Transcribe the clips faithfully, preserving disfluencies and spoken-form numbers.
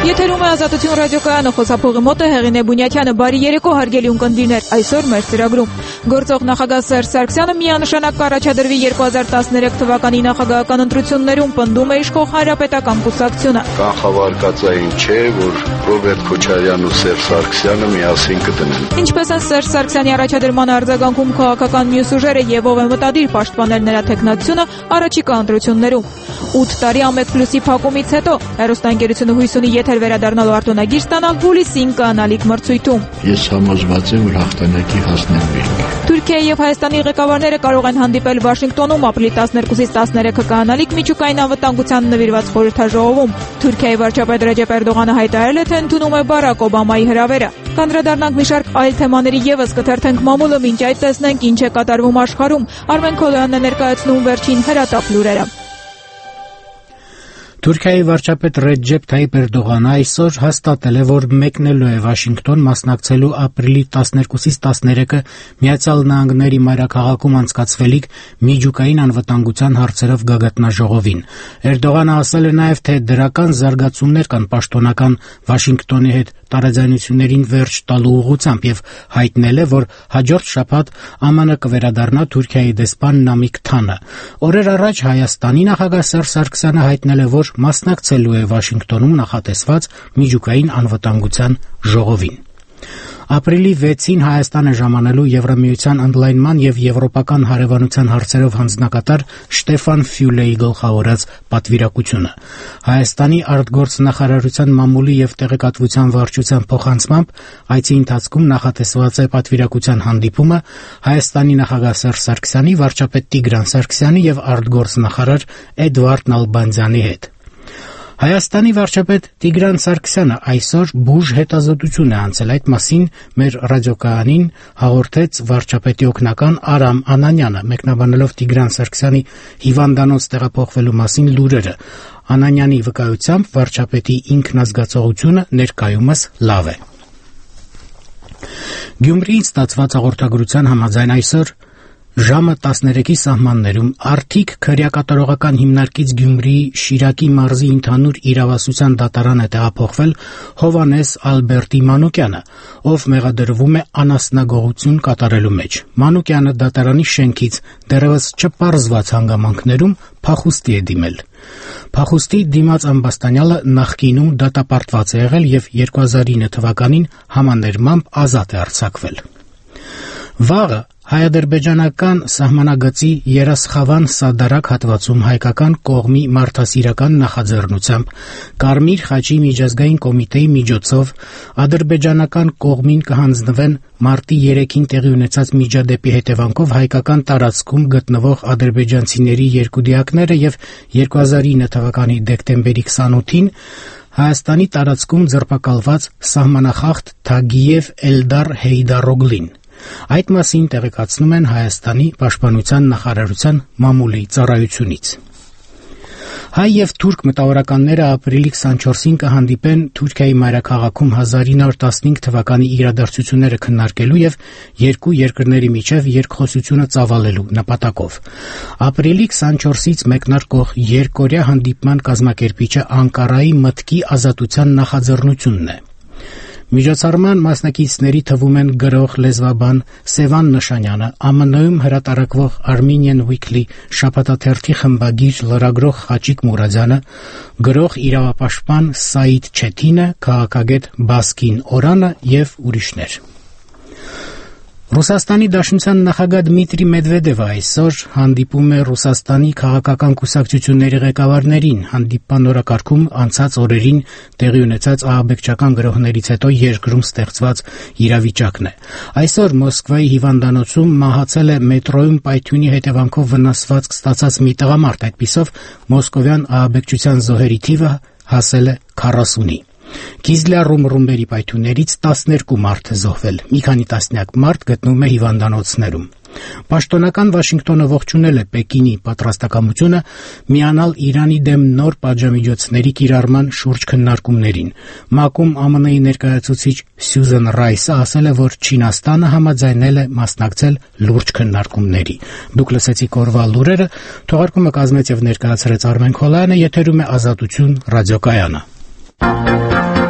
Եթերում է Ազատություն ռադիոկայանը, խոսափողի մոտ է Հեղինե Բունյաթյանը։ Բարի երեկո, հարգելի ունկնդիրներ։ Այսօր մեր ծրագրում գործող նախագահ Սերժ Սարգսյանը միանշանակ կառաջադրվի երկու հազար տասներեք թվականի նախագահական ընտրություններում, պնդում է իշխող Հանրապետական կուսակցությունը։ Կանխավարկածային չէ, որ Ռոբերտ Քոչարյանն ու Սերժ Սարգսյանը միասին կդնեն։ Ինչպես են Սերժ Սարգսյանի առաջադրման արձագանքում քաղաքական մյուս ուժերը եւ ով է մտադիր պաշտպանել նրա թեկնածությունը առաջիկա ընտրություններում։ ութ տարի ամեկ պլյուսի փակումից հետո հեռուստաընկերությունը հույս ունի եթեր վերադառնալու արտոնագիր ստանալ հուլիսին կանալիք մրցույթում։ Ես համոզված եմ, որ հաղթանակի հասնենք։ Թուրքիայի եւ Հայաստանի ղեկավարները կարող են հանդիպել Վաշինգտոնում ապրիլի տասներկուսից տասներեքը կանալիք միջուկային անվտանգության նվիրված խորհրդաժողովում։ Թուրքիայի վարչապետ Ռեջեփ Էրդողանը հայտարարել է, թե ընդունում է Բարակ Օբամայի հրավերը։ Կանդրադառնանք մի շարք այլ թեմաների եւս, կթերթենք մամուլը, մինչ այդ տեսնենք ինչ է կատարվում աշխարհում։ Արմեն Քոլոյանն է ներկայացնում վերջին հրատապ լուրերը։ Թուրքիայի վարչապետ Ռեջեփ Թայիփ Էրդողանը այսօր հաստատել է, որ մեկնելու է Վաշինգտոն մասնակցելու ապրիլի տասներկուսից տասներեքը Միացյալ Նահանգների մայրաքաղաքում անցկացվելիք միջուկային անվտանգության հարցերով գագաթնաժողովին։ Էրդողանը ասել է նաև, թե դրական զարգացումներ կան պաշտոնական Վաշինգտոնի հետ տարաձայնություններին վերջ տալու ուղղությամբ եւ հայտնել է, որ հաջորդ շաբաթ Է Մ Ն կվերադառնա Թուրքիայի դեսպան Նամիկ Թանը։ Օրեր առաջ Հայաստանի նախագահ Սերժ Սարգսյանը հայտնել է, որ մասնակցելու է Վաշինգտոնում նախատեսված միջուկային անվտանգության ժողովին։ Ապրիլի վեցին Հայաստան է ժամանելու Եվրամիության ընդլայնման եւ եվրոպական հարևանության հարցերով հանձնակատար Շտեֆան Ֆյուլեի գլխավորած պատվիրակությունը։ Հայաստանի արտգործնախարարության մամուլի եւ տեղեկատվության վարչության փոխանցմամբ այցի ընթացքում նախատեսված է պատվիրակության հանդիպումը Հայաստանի նախագահ Սերժ Սարգսյանի, վարչապետ Տիգրան Սարգսյանի եւ արտգործնախարար Էդվարդ Նալբանդյանի հետ։ Հայաստանի վարչապետ Տիգրան Սարգսյանը այսօր բուժ հետազոտություն է անցել, այդ մասին մեր ռադիոկայանին հաղորդեց վարչապետի օգնական Արամ Անանյանը, մեկնաբանելով Տիգրան Սարգսյանի հիվանդանոց տեղափոխվելու մասին լուրերը։ Անանյանի վկայությամբ վարչապետի ինքնազգացողությունը ներկայումս լավ է։ Գյումրիից ստացված հաղորդագրության համաձայն այսօր ժամը տասներեքի սահմաններում Արթիկ քրեակատարողական հիմնարկից Գյումրիի Շիրակի մարզի ընդհանուր իրավասության դատարան է տեղափոխվել Հովհաննես Ալբերտի Մանուկյանը, ով մեղադրվում է անասնագողություն կատարելու մեջ։ Մանուկյանը դատարանի շենքից դեռևս չպարզված հանգամանքներում փախուստի է դիմել։ Փախուստի դիմաց ամբաստանյալը նախկինում դատապարտված է եղել եւ երկու հազար ինը թվականին համաներմամբ ազատ է արձակվել։ Վաղը հայ-ադրբեջանական սահմանագծի Երասխավան-Սադարակ հատվածում հայկական կողմի մարդասիրական նախաձեռնությամբ Կարմիր խաչի միջազգային կոմիտեի միջոցով ադրբեջանական կողմին կհանձնվեն մարտի երեքին տեղի ունեցած միջադեպի հետևանքով հայկական տարածքում գտնվող ադրբեջանցիների երկու դիակները եւ երկու հազար ինը թվականի դեկտեմբերի քսանութին Հայաստանի տարածքում ձերբակալված սահմանախախտ Թագիև Էլդար Հեյդարօգլին։ Այդ մասին տեղեկացնում են Հայաստանի պաշտպանության նախարարության մամուլի ծառայությունից։ Հայ եւ թուրք մտավորականները ապրիլի քսանչորսին կհանդիպեն Թուրքիայի մայրաքաղաքում հազար ինը հարյուր տասնհինգ թվականի իրադարձությունները քննարկելու եւ երկու երկրների միջև երկխոսությունը ծավալելու նպատակով։ Ապրիլի քսանչորսից մեկնարկող երկօրյա հանդիպման կազմակերպիչը Անկարայի մտքի ազատության նախաձեռնությունն է։ Միջոցառման մասնակիցների թվում են գրող լեզվաբան Սևան Նշանյանը, Է Մ Ն-ում հրատարակվող Armenian Weekly շաբաթաթերթի խմբագիր լրագրող Խաչիկ Մուրադյանը, գրող իրավապաշտպան Սաիդ Չեթինը, քաղաքագետ Բասկին Օրանը եւ ուրիշներ։ Ռուսաստանի Դաշնության նախագահ Դմիտրի Մեդվեդևը այսօր հանդիպում է Ռուսաստանի քաղաքական կուսակցությունների ղեկավարներին։ Հանդիպման օրակարգում անցած օրերին տեղի ունեցած ահաբեկչական գրոհներից հետո երկրում ստեղծված իրավիճակն է։ Այսօր Մոսկվայի հիվանդանոցում մահացել է մետրոյում պայթյունի հետևանքով վնասվածք ստացած մի տղամարդ, այդպիսով մոսկովյան ահաբեկչության զոհերի թիվը հասել է քառասունի։ Կիզլյարում ռումբերի պայթյուններից տասներկու մարդ է զոհվել, մի քանի տասնյակ մարդ գտնվում է հիվանդանոցներում։ Պաշտոնական Վաշինգտոնը ողջունել է Պեկինի պատրաստակամությունը միանալ Իրանի դեմ նոր պատժամիջոցների կիրառման շուրջ քննարկումներին։ ՄԱԿ-ում Է Մ Ն-ի ներկայացուցիչ Սյուզան Ռայսը ասել է, որ Չինաստանը համաձայնել է մասնակցել լուրջ քննարկումների։ Դուք լսեցիք օրվա լուրերը, թողարկումը կազմեց եւ ներկայացրեց Արմեն Քոլոյանը, եթերում է Ազատություն ռադիոկայանը։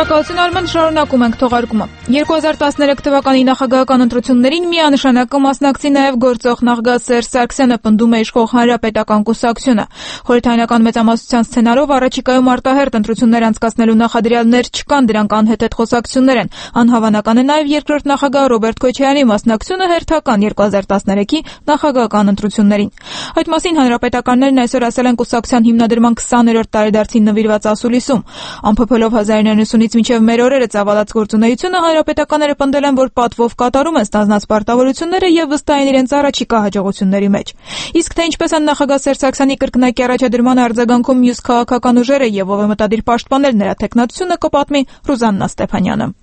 Շնորհակալություն Արմեն, շարունակում ենք թողարկումը։ երկու հազար տասներեք թվականի նախագահական ընտրություններին միանշանակ կմասնակցի նաև գործող նախագահ Սերժ Սարգսյանը, պնդում է իշխող Հանրապետական կուսակցությունը։ Խորհրդարանական մեծամասնության սցենարով առաջիկայում արտահերթ ընտրություններ անցկացնելու նախադրյալներ չկան, դրանք անհեթեթ խոսակցություններ են։ Անհավանական է նաև երկրորդ նախագահ Ռոբերտ Քոչարյանի մասնակցությունը հերթական երկու հազար տասներեքի նախագահական ընտրություններին։ Այդ մասին հանրապետականներն այսօր ասել են կուսակցության հիմնադրման քսաներորդ տարեդարձին նվիրված ասուլիսում։ Ամփոփելով հազար ինը ութ մինչև մեր օրերը ծավալած գործունեությունը, հանրապետականները պնդել են, որ պատվով կատարում են ստանձնած պարտավորությունները եւ վստահ են իրենց առաջիկա հաջողությունների մեջ։ Իսկ թե ինչպես են նախագահ Սերժ Սարգսյանի կրկնակի առաջադրման արձագանքում մյուս քաղաքական ուժերը եւ ով է մտադիր պաշտպանել նրա թեկնածությունը, կպատմի Ռուզաննա Ստեփանյանը։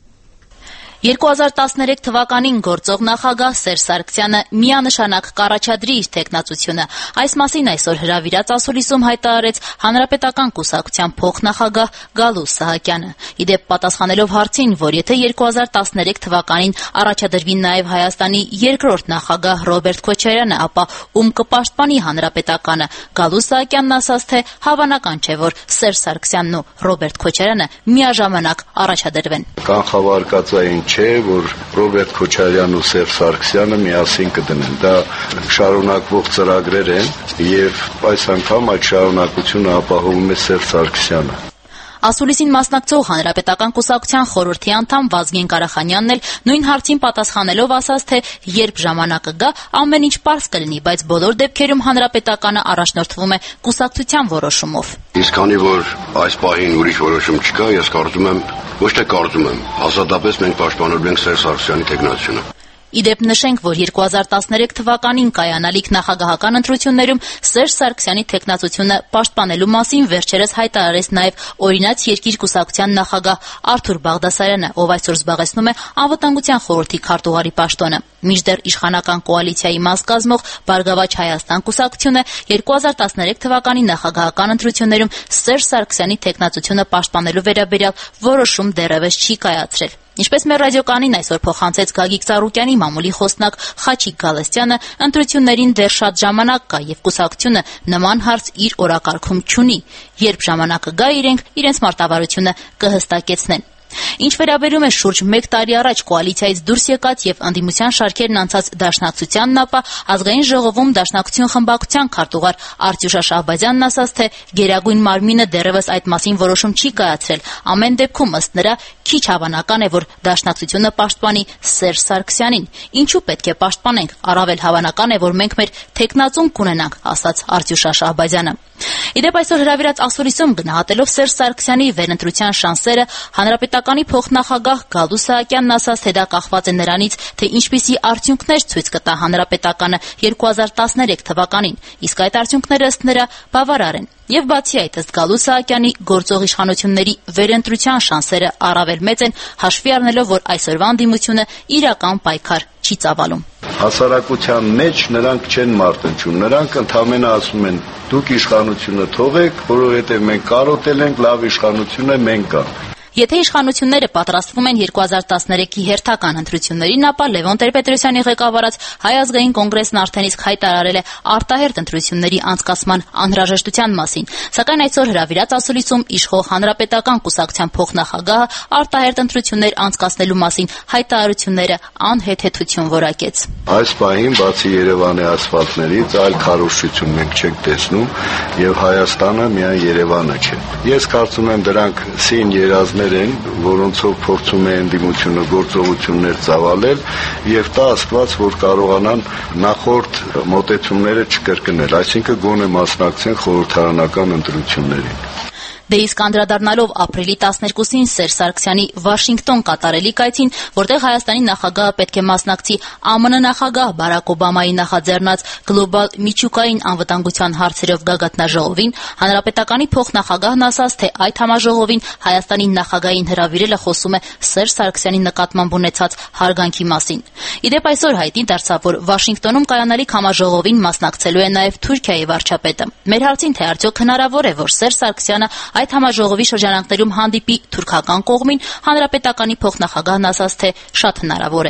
երկու հազար տասներեք թվականին գործող նախագահ Սերժ Սարգսյանը միանշանակ կառաջադրի իր թեկնածությունը։ Այս մասին այսօր հրավիրած ասուլիսում հայտարարեց Հանրապետական կուսակցության փոխնախագահ Գալուստ Սահակյանը։ Իդեպ պատասխանելով հարցին, որ եթե երկու հազար տասներեք թվականին առաջադրվի նաև Հայաստանի երկրորդ նախագահ Ռոբերտ Քոչարյանը, ապա ում կպաշտպանի Հանրապետականը, Գալուստ Սահակյանն ասաց, թե հավանական չէ, որ Սերժ Սարգսյանն ու Ռոբերտ Քոչարյանը միաժամանակ առաջադրվեն։ Կանխավարկածային չէ, որ Ռոբերտ Քոչարյանն ու Սերժ Սարգսյանը միասին կդնեն։ Դա շարունակվող ծրագրեր են եւ այս անգամ այդ շարունակությունը ապահովում է Սերժ Սարգսյանը։ Ասուլիսին մասնակցող Հանրապետական կուսակցության խորհրդի անդամ Վազգեն Կարախանյանն էլ նույն հարցին պատասխանելով ասաց, թե երբ ժամանակը գա, ամեն ինչ պարզ կլինի, բայց բոլոր դեպքերում Հանրապետականը առաջնորդվում է կուսակցության որոշումով։ Իսկ քանի որ այս պահին ուրիշ որոշում չկա, ես կարծում եմ, ոչ թե կարծում եմ, հաստատապես մենք պաշտպանելու ենք Սերժ Սարգսյանի թեկնածությունը։ Իդեպ նշենք, որ երկու հազար տասներեք թվականին կայանալիք նախագահական ընտրություններում Սերժ Սարգսյանի թեկնածությունը պաշտպանելու մասին վերջերս հայտարարեց նաև օրինաց երկիր կուսակցության նախագահ Արթուր Բաղդասարյանը, ով այսօր զբաղեցնում է Անվտանգության խորհրդի քարտուղարի պաշտոնը։ Մինչդեռ իշխանական կոալիցիայի մաս կազմող Բարգավաճ Հայաստան կուսակցությունը երկու հազար տասներեք թվականի նախագահական ընտրություններում Սերժ Սարգսյանի թեկնածությունը պաշտպանելու վերաբերյալ որոշում դեռևս չի կայացրել։ Ինչպես մեր ռադիոկանին այսօր փոխանցեց Գագիկ Ծառուկյանի մամուլի խոսնակ Խաչիկ Գալստյանը, ընտրություններին դեռ շատ ժամանակ կա եւ կուսակցությունը նման հարց իր օրակարգում չունի։ Երբ ժամանակը գա, իրենք իրենց մարտավարությունը կհստակեցնեն։ Ինչ վերաբերում է շուրջ մեկ տարի առաջ կոալիցիայից դուրս եկած եւ ընդդիմության շարքերն անցած Դաշնակցությանն, ապա ազգային ժողովում Դաշնակցություն խմբակցության քարտուղար Արտյուշ Շահբազյանն ասաց, թե գերագույն մարմինը դեռևս այդ մասին որոշում չի կայացրել։ Ամեն դեպքում ըստ նրա քիչ հավանական է, որ Դաշնակցությունը պաշտպանի Սերժ Սարգսյանին։ Ինչու պետք է պաշտպանենք։ Առավել հավանական է, որ մենք մեր թեկնածուն կունենանք, ասաց Արտյուշ Շահբազյանը։ Իդեպ այսօր հրավիրած ասուլիսում գնահատելով Սերժ Սարգսյանի վերընտրության շանսերը, Հանրապետականի փոխնախագահ Գալուստ Սահակյանն ասաց, թե դա կախված է նրանից, թե ինչպիսի արդյունքներ ցույց կտա Հանրապետականը երկու հազար տասներեք թվականին, իսկ այդ արդյունքները ըստ նրա բավարար են։ Եվ բացի այդ, ըստ Գալուստ Սահակյանի, գործող իշխանությունների վերընտրության շանսերը առավել մեծ են, հաշվի առնելով, որ այսօրվա ընդդիմությունը իրական պայքար չի ծավալում։ Հասարակության մեջ նրանք չեն մարտնչում, նրանք ընդհանրապես ասում են՝ դուք իշխանությունը թողեք, որովհետև մենք կարոտել ենք, լավ իշխանություն է, մենք կանք։ Եթե իշխանությունները պատրաստվում են երկու հազար տասներեքի հերթական ընտրություններին, ապա Լևոն Տեր-Պետրոսյանի ղեկավարած Հայ ազգային կոնգրեսն արդեն իսկ հայտարարել է արտահերթ ընտրությունների անցկացման անհրաժեշտության մասին, սակայն այսօր հրավիրած ասուլիսում իշխող Հանրապետական կուսակցության փոխնախագահը արտահերթ ընտրություններ անցկացնելու մասին հայտարարությունները անհեթեթություն որակեց։ Այս պահին բացի Երևանի ասֆալտներից այլ քարոզչություն մենք չենք տեսնում եւ Հայաստանը միայն Երևանը չէ։ Ես կարծում եմ դրանք սին երազներ են, որոնցով փորձում է ընդդիմությունը գործողություններ ծավալել եւ տա Աստված, որ կարողանան նախորդ մոտեցումները չկրկնել, այսինքն գոնե մասնակցեն խորհրդարանական ընտրություններին։ Դե իսկ անդրադառնալով ապրիլի տասներկուսին Սերժ Սարգսյանի Վաշինգտոն կատարելիք այցին, որտեղ Հայաստանի նախագահը պետք է մասնակցի ԱՄՆ նախագահ Բարակ Օբամայի նախաձեռնած գլոբալ միջուկային անվտանգության հարցերով գագաթնաժողովին, Հանրապետականի փոխնախագահն ասաց, թե այդ համաժողովին Հայաստանի նախագահին հրավիրելը խոսում է Սերժ Սարգսյանի նկատմամբ ունեցած հարգանքի մասին։ Իդեպ այսօր հայտնի դարձավ, որ Վաշինգտոնում կայանալիք համաժողովին մասնակցելու է նաև Թուրքիայի վարչապետը։ Մեր հարցին, թե արդյոք հնարավոր է, որ Սերժ Սարգսյանը այդ համաժողովի շրջանակներում հանդիպի թուրքական կողմին, Հանրապետականի փոխնախագահն ասաց, թե շատ հնարավոր է։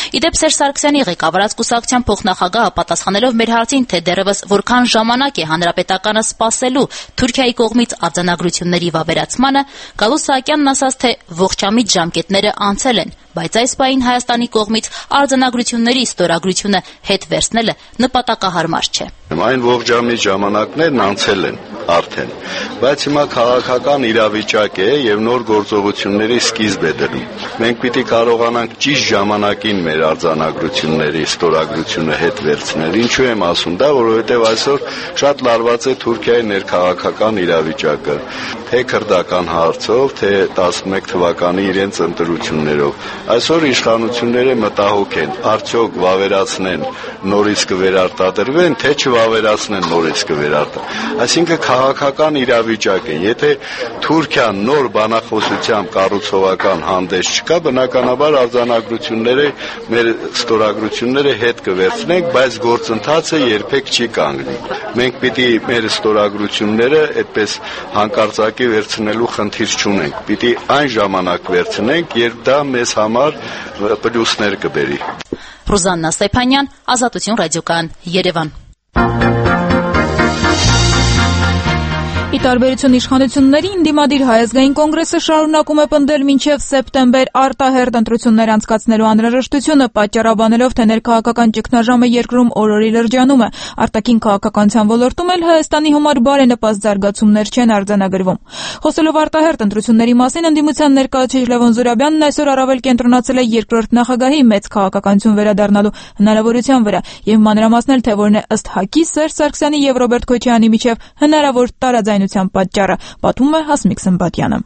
Իդեպ Սերժ Սարգսյանի ղեկավարած կուսակցության փոխնախագահը պատասխանելով մեր հարցին, թե դեռևս որքան ժամանակ է հանրապետականը սպասելու Թուրքիայի կողմից արձանագրությունների վավերացմանը, Գալուստ Սահակյանն ասաց, թե ողջամիտ ժամկետները անցել են, բայց այս պահին Հայաստանի կողմից արձանագրությունների ստորագրությունը հետ վերցնելը նպատակահարմար չէ։ Այն ողջամիտ ժամանակներն անցել են արդեն, բայց հիմա քաղաքական իրավիճակ է եւ նոր գործողությունների սկիզբ է դնում։ Մենք պիտի կարողանանք ճիշտ ժամանակին մեր արձանագրությունների ստորագրությունը հետ վերցնել։ Ինչու եմ ասում դա, որովհետեւ այսօր շատ լարված է Թուրքիայի ներքաղաքական իրավիճակը, թե քրդական հարցով, թե տասնմեկ թվականի իրենց ընտրություններով։ Այսօր իշխանությունները մտահոգ են, արդյոք վավերացնեն, նորից կվերարտադրվեն, թե չվավերացնեն, նորից կվերարտադրվեն։ Այսինքն քաղաքական իրավիճակ է։ Եթե Թուրքիան նոր բանախոսությամբ կառուցողական հանդես չկա, բնականաբար արձանագրությունները, մեր ստորագրությունները հետ կվերցնենք, բայց գործընթացը երբեք չի կանգնի։ Մենք պիտի մեր ստորագրությունները այդպես հանկարծակի վերցնելու խնդիր չունենք։ Պիտի այն ժամանակ վերցնենք, երբ դա մեզ համար պլյուսներ կբերի։ Ռուզաննա Ստեփանյան, Ազատություն ռադիոկայան, Երևան։ Ի տարբերություն իշխանությունների, Ընդդիմադիր Հայ ազգային կոնգրեսը շարունակում է պնդել մինչև սեպտեմբեր արտահերթ ընտրություններ անցկացնելու անհրաժեշտությունը, պատճառաբանելով, թե ներքաղաքական ճգնաժամը երկրում օր-օրի լրջանում է։ Արտաքին քաղաքականության ոլորտում էլ Հայաստանի համար բարենպաստ զարգացումներ չեն արձանագրվում։ Խոսելով արտահերթ ընտրությունների մասին, ընդդիմության ներկայացուցիչ Լևոն Զուրաբյանն այսօր առավել կենտրոնացել է երկրորդ նախագահի մեծ քաղաքականություն վերադառնալու հնարավորության վրա եւ մանրամասնել, թե որն է ըստ ՀԱԿ-ի Սերժ Սարգսյանի եւ Ռոբերտ Քոչարյանի միջև հնարավոր տարաձայնության պատճառը, պատմում է Հասմիկ Սմբատյանը։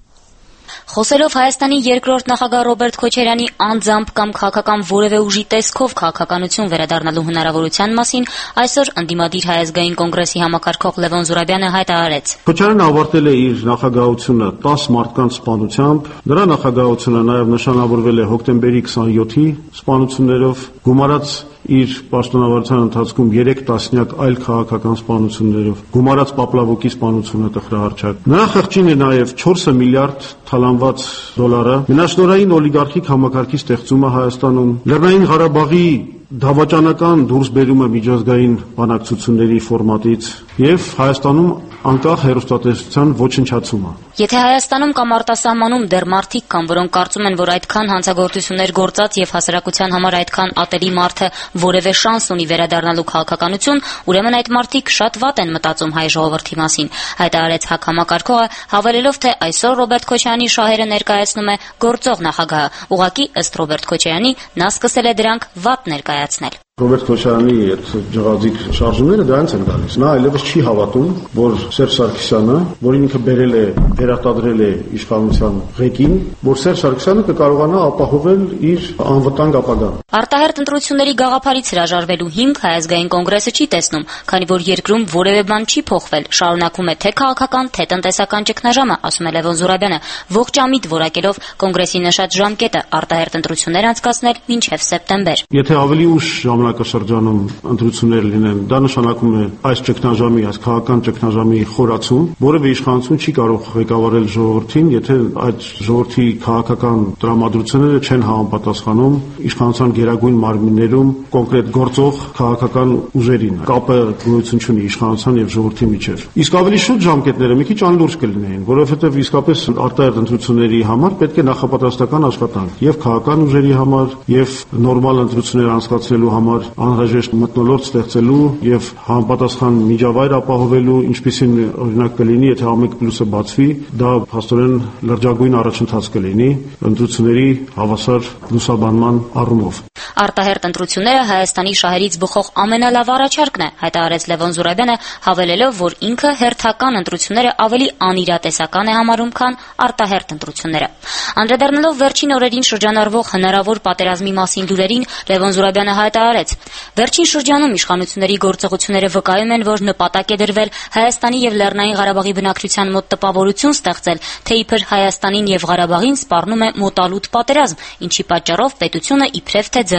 Խոսելով Հայաստանի երկրորդ նախագահ Ռոբերտ Քոչարյանի անձամբ կամ քաղաքական որևէ ուժի տեսքով քաղաքականություն վերադառնալու հնարավորության մասին, այսօր Ընդդիմադիր Հայ ազգային կոնգրեսի համակարգող Լևոն Զուրաբյանը հայտարարեց. Քոչարյանն ավարտել է իր նախագահությունը տասը մարդկանց սպանությամբ, նրա նախագահությունը նաև նշանավորվել է հոկտեմբերի քսաներկուի սպանություններով, գումարած իր պաշտոնավարության ընթացքում երեք տասնյակ այլ քաղաքական սպանություններով, գումարած Պապլավոկի սպանությունը տխրահարչակ։ Նրա խղճին է նաև չորս միլիարդ թալանված դոլարը, մենաշնորհային օլիգարխիկ համակարգի ստեղծումը Հայաստանում, Լեռնային Ղարաբաղի դավաճանական դուրսբերումը միջազգային բանակցությունների ֆորմատից եւ Հայաստանում անկախ հեռուստատեսության ոչնչացումը։ Եթե Հայաստանում կամ արտասահմանում դեռ մարդիկ կան, որոնք կարծում են, որ այդքան հանցագործություններ գործած եւ հասարակության համար այդքան ատելի մարդը որևէ շանս ունի վերադառնալու քաղաքականություն, ուրեմն այդ մարդիկ շատ վատ են մտածում հայ ժողովրդի մասին, հայտարարեց ՀԱԿ համակարգողը, հավելելով, թե այսօր Ռոբերտ Քոչարյանի շահերը ներկայացնում է գործող նախագահը։ Ուղղակի ըստ Ռոբերտ Քոչարյանի նա սկսել է դրանք վատ ներկայացնել։ Ռոբերտ Քոչարյանի այդ ջղաձիկ շարժումները դրանց են գալիս։ Նա այլևս չի հավատում, որ Սերժ Սարգսյանը, որին ինքը բերել է, վերարտադրել է իշխանության ղեկին, որ Սերժ Սարգսյանը կկարողանա ապահովել իր անվտանգ ապագան։ Արտահերթ ընտրությունների գաղափարից հրաժարվելու հիմք Հայ ազգային կոնգրեսը չի տեսնում, քանի որ երկրում որևէ բան չի փոխվել, շարունակում է թե քաղաքական, թե տնտեսական ճգնաժամը, ասում է Լևոն Զուրաբյանը, ողջամիտ որակելով կոնգրեսի նշած ժամկետը արտահերթ ընտրություններ անցկացնել մինչև սեպտեմբեր։ Եթե ավելի ուշ ժամանակաշրջանում ընտրություններ լինեն, դա նշանակում է այս ճգնաժամի, այս քաղաքական ճգնաժամի խորացում, որևէ իշխանություն չի կարող ղեկավարել ժողովրդին, եթե այդ ժողովրդի քաղաքական տրամադրությունները չեն համապատասխանում իշխանության գերագույն մարմիններում կոնկրետ գործող քաղաքական ուժերին։ Կապը գոյություն չունի իշխանության եւ ժողովրդի միջեւ։ Իսկ ավելի շուտ ժամկետները մի քիչ անլուրջ կլինեին, որովհետեւ իսկապես արտահերթ ընտրությունների համար պետք է նախապատրաստական աշխատանք եւ քաղաքական ուժերի համար եւ նորմալ ընտրություններ անցկացնելու համար անհրաժեշտ մթնոլորտ ստեղծելու եւ համապատասխան միջավայր ապահովելու, ինչպիսին օրինակ կլինի, եթե ամեկ պլյուսը բացվի, դա փաստորեն լրջագույն առաջընթաց կլինի ընտրությունների հավասար լուսաբանման առումով։ Արտահերթ ընտրությունները Հայաստանի շահերից բխող ամենալավ առաջարկն է, հայտարարեց Լևոն Զուրաբյանը, հավելելով, որ ինքը հերթական ընտրությունները ավելի անիրատեսական է համարում, քան արտահերթ ընտրությունները։ Անդրադառնալով վերջին օրերին շրջանառվող հնարավոր պատերազմի մասին լուրերին, Լևոն Զուրաբյանը հայտարարեց. Վերջին շրջանում իշխանությունների գործողությունները վկայում են, որ նպատակ է դրվել Հայաստանի եւ Լեռնային Ղարաբաղի բնակչության մոտ տպավորություն ստեղծել, թե իբր Հայաստանին եւ Ղարաբաղին սպառնում է մոտալուտ պատերազմ, ինչի պատճառով պետությունը իբրև թե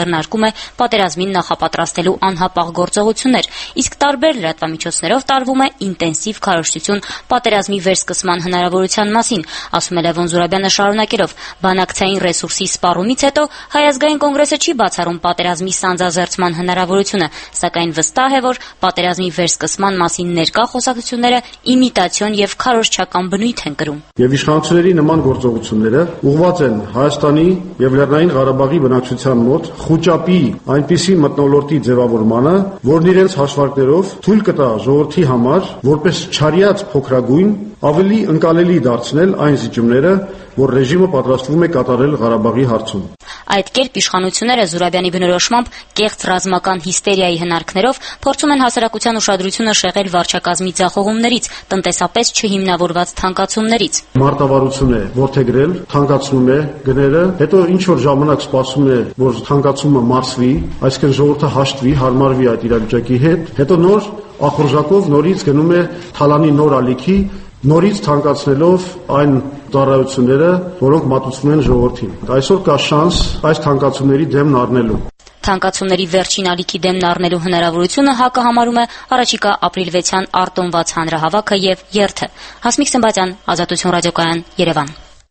ձեռնարկում է պատերազմին նախապատրաստելու անհապաղ գործողություններ, իսկ տարբեր լրատվամիջոցներով տարվում է ինտենսիվ քարոզչություն պատերազմի վերսկսման հնարավորության մասին, ասում է Լևոն Զուրաբյանը շարունակելով. բանակցային ռեսուրսի սպառումից հետո Հայ ազգային կոնգրեսը չի բացառում պատերազմի սանձազերծման հնարավորությունը, սակայն վստահ է, որ պատերազմի վերսկսման մասին ներկա խոսակցությունները իմիտացիոն եւ քարոզչական բնույթ են կրում։ Եվ իշխանությունների նման գործողությունները ուղղված են Հայաստանի եւ Լեռնային Ղարաբաղի բնակչության մոտ խոճապի այնպիսի մթնոլորտի ձևավորմանը, որն իրենց հաշվարկներով թույլ կտա ժողովրդի համար որպես չարիած փոքրագույն ավելի ընկալելի դարձնել այն զիջումները, որ ռեժիմը պատրաստվում է կատարել Ղարաբաղի հարցում։ Այդ կերպ իշխանությունները Զուրաբյանի բնորոշմամբ կեղծ ռազմական հիստերիայի հնարքներով փորձում են հասարակության ուշադրությունը շեղել վարչակազմի ձախողումներից, տնտեսապես չհիմնավորված թանկացումներից։ Մարտավարություն է որդեգրել, թանկացնում է գները, հետո ինչ որ ժամանակ սպասում է, որ թանկացումը մարսվի, այսինքն ժողովուրդը հաշտվի, հարմարվի այդ իրավիճակի հետ, հետո նոր ախորժակով նորից գնում է թալանի նոր ալիքի, նորից թանկացնելով այն ծառայությունները, որոնք մատուցվում են ժողովրդին։ Այսօր կա շանս այս թանկացումների դեմն առնելու։ Թանկացումների վերջին ալիքի դեմն առնելու հնարավորությունը ՀԱԿ-ը համարում է առաջիկա ապրիլվեցյան արտոնված հանրահավաքը եւ երթը։ Հասմիկ Սմբատյան, Ազատություն ռադիոկայան, Երևան։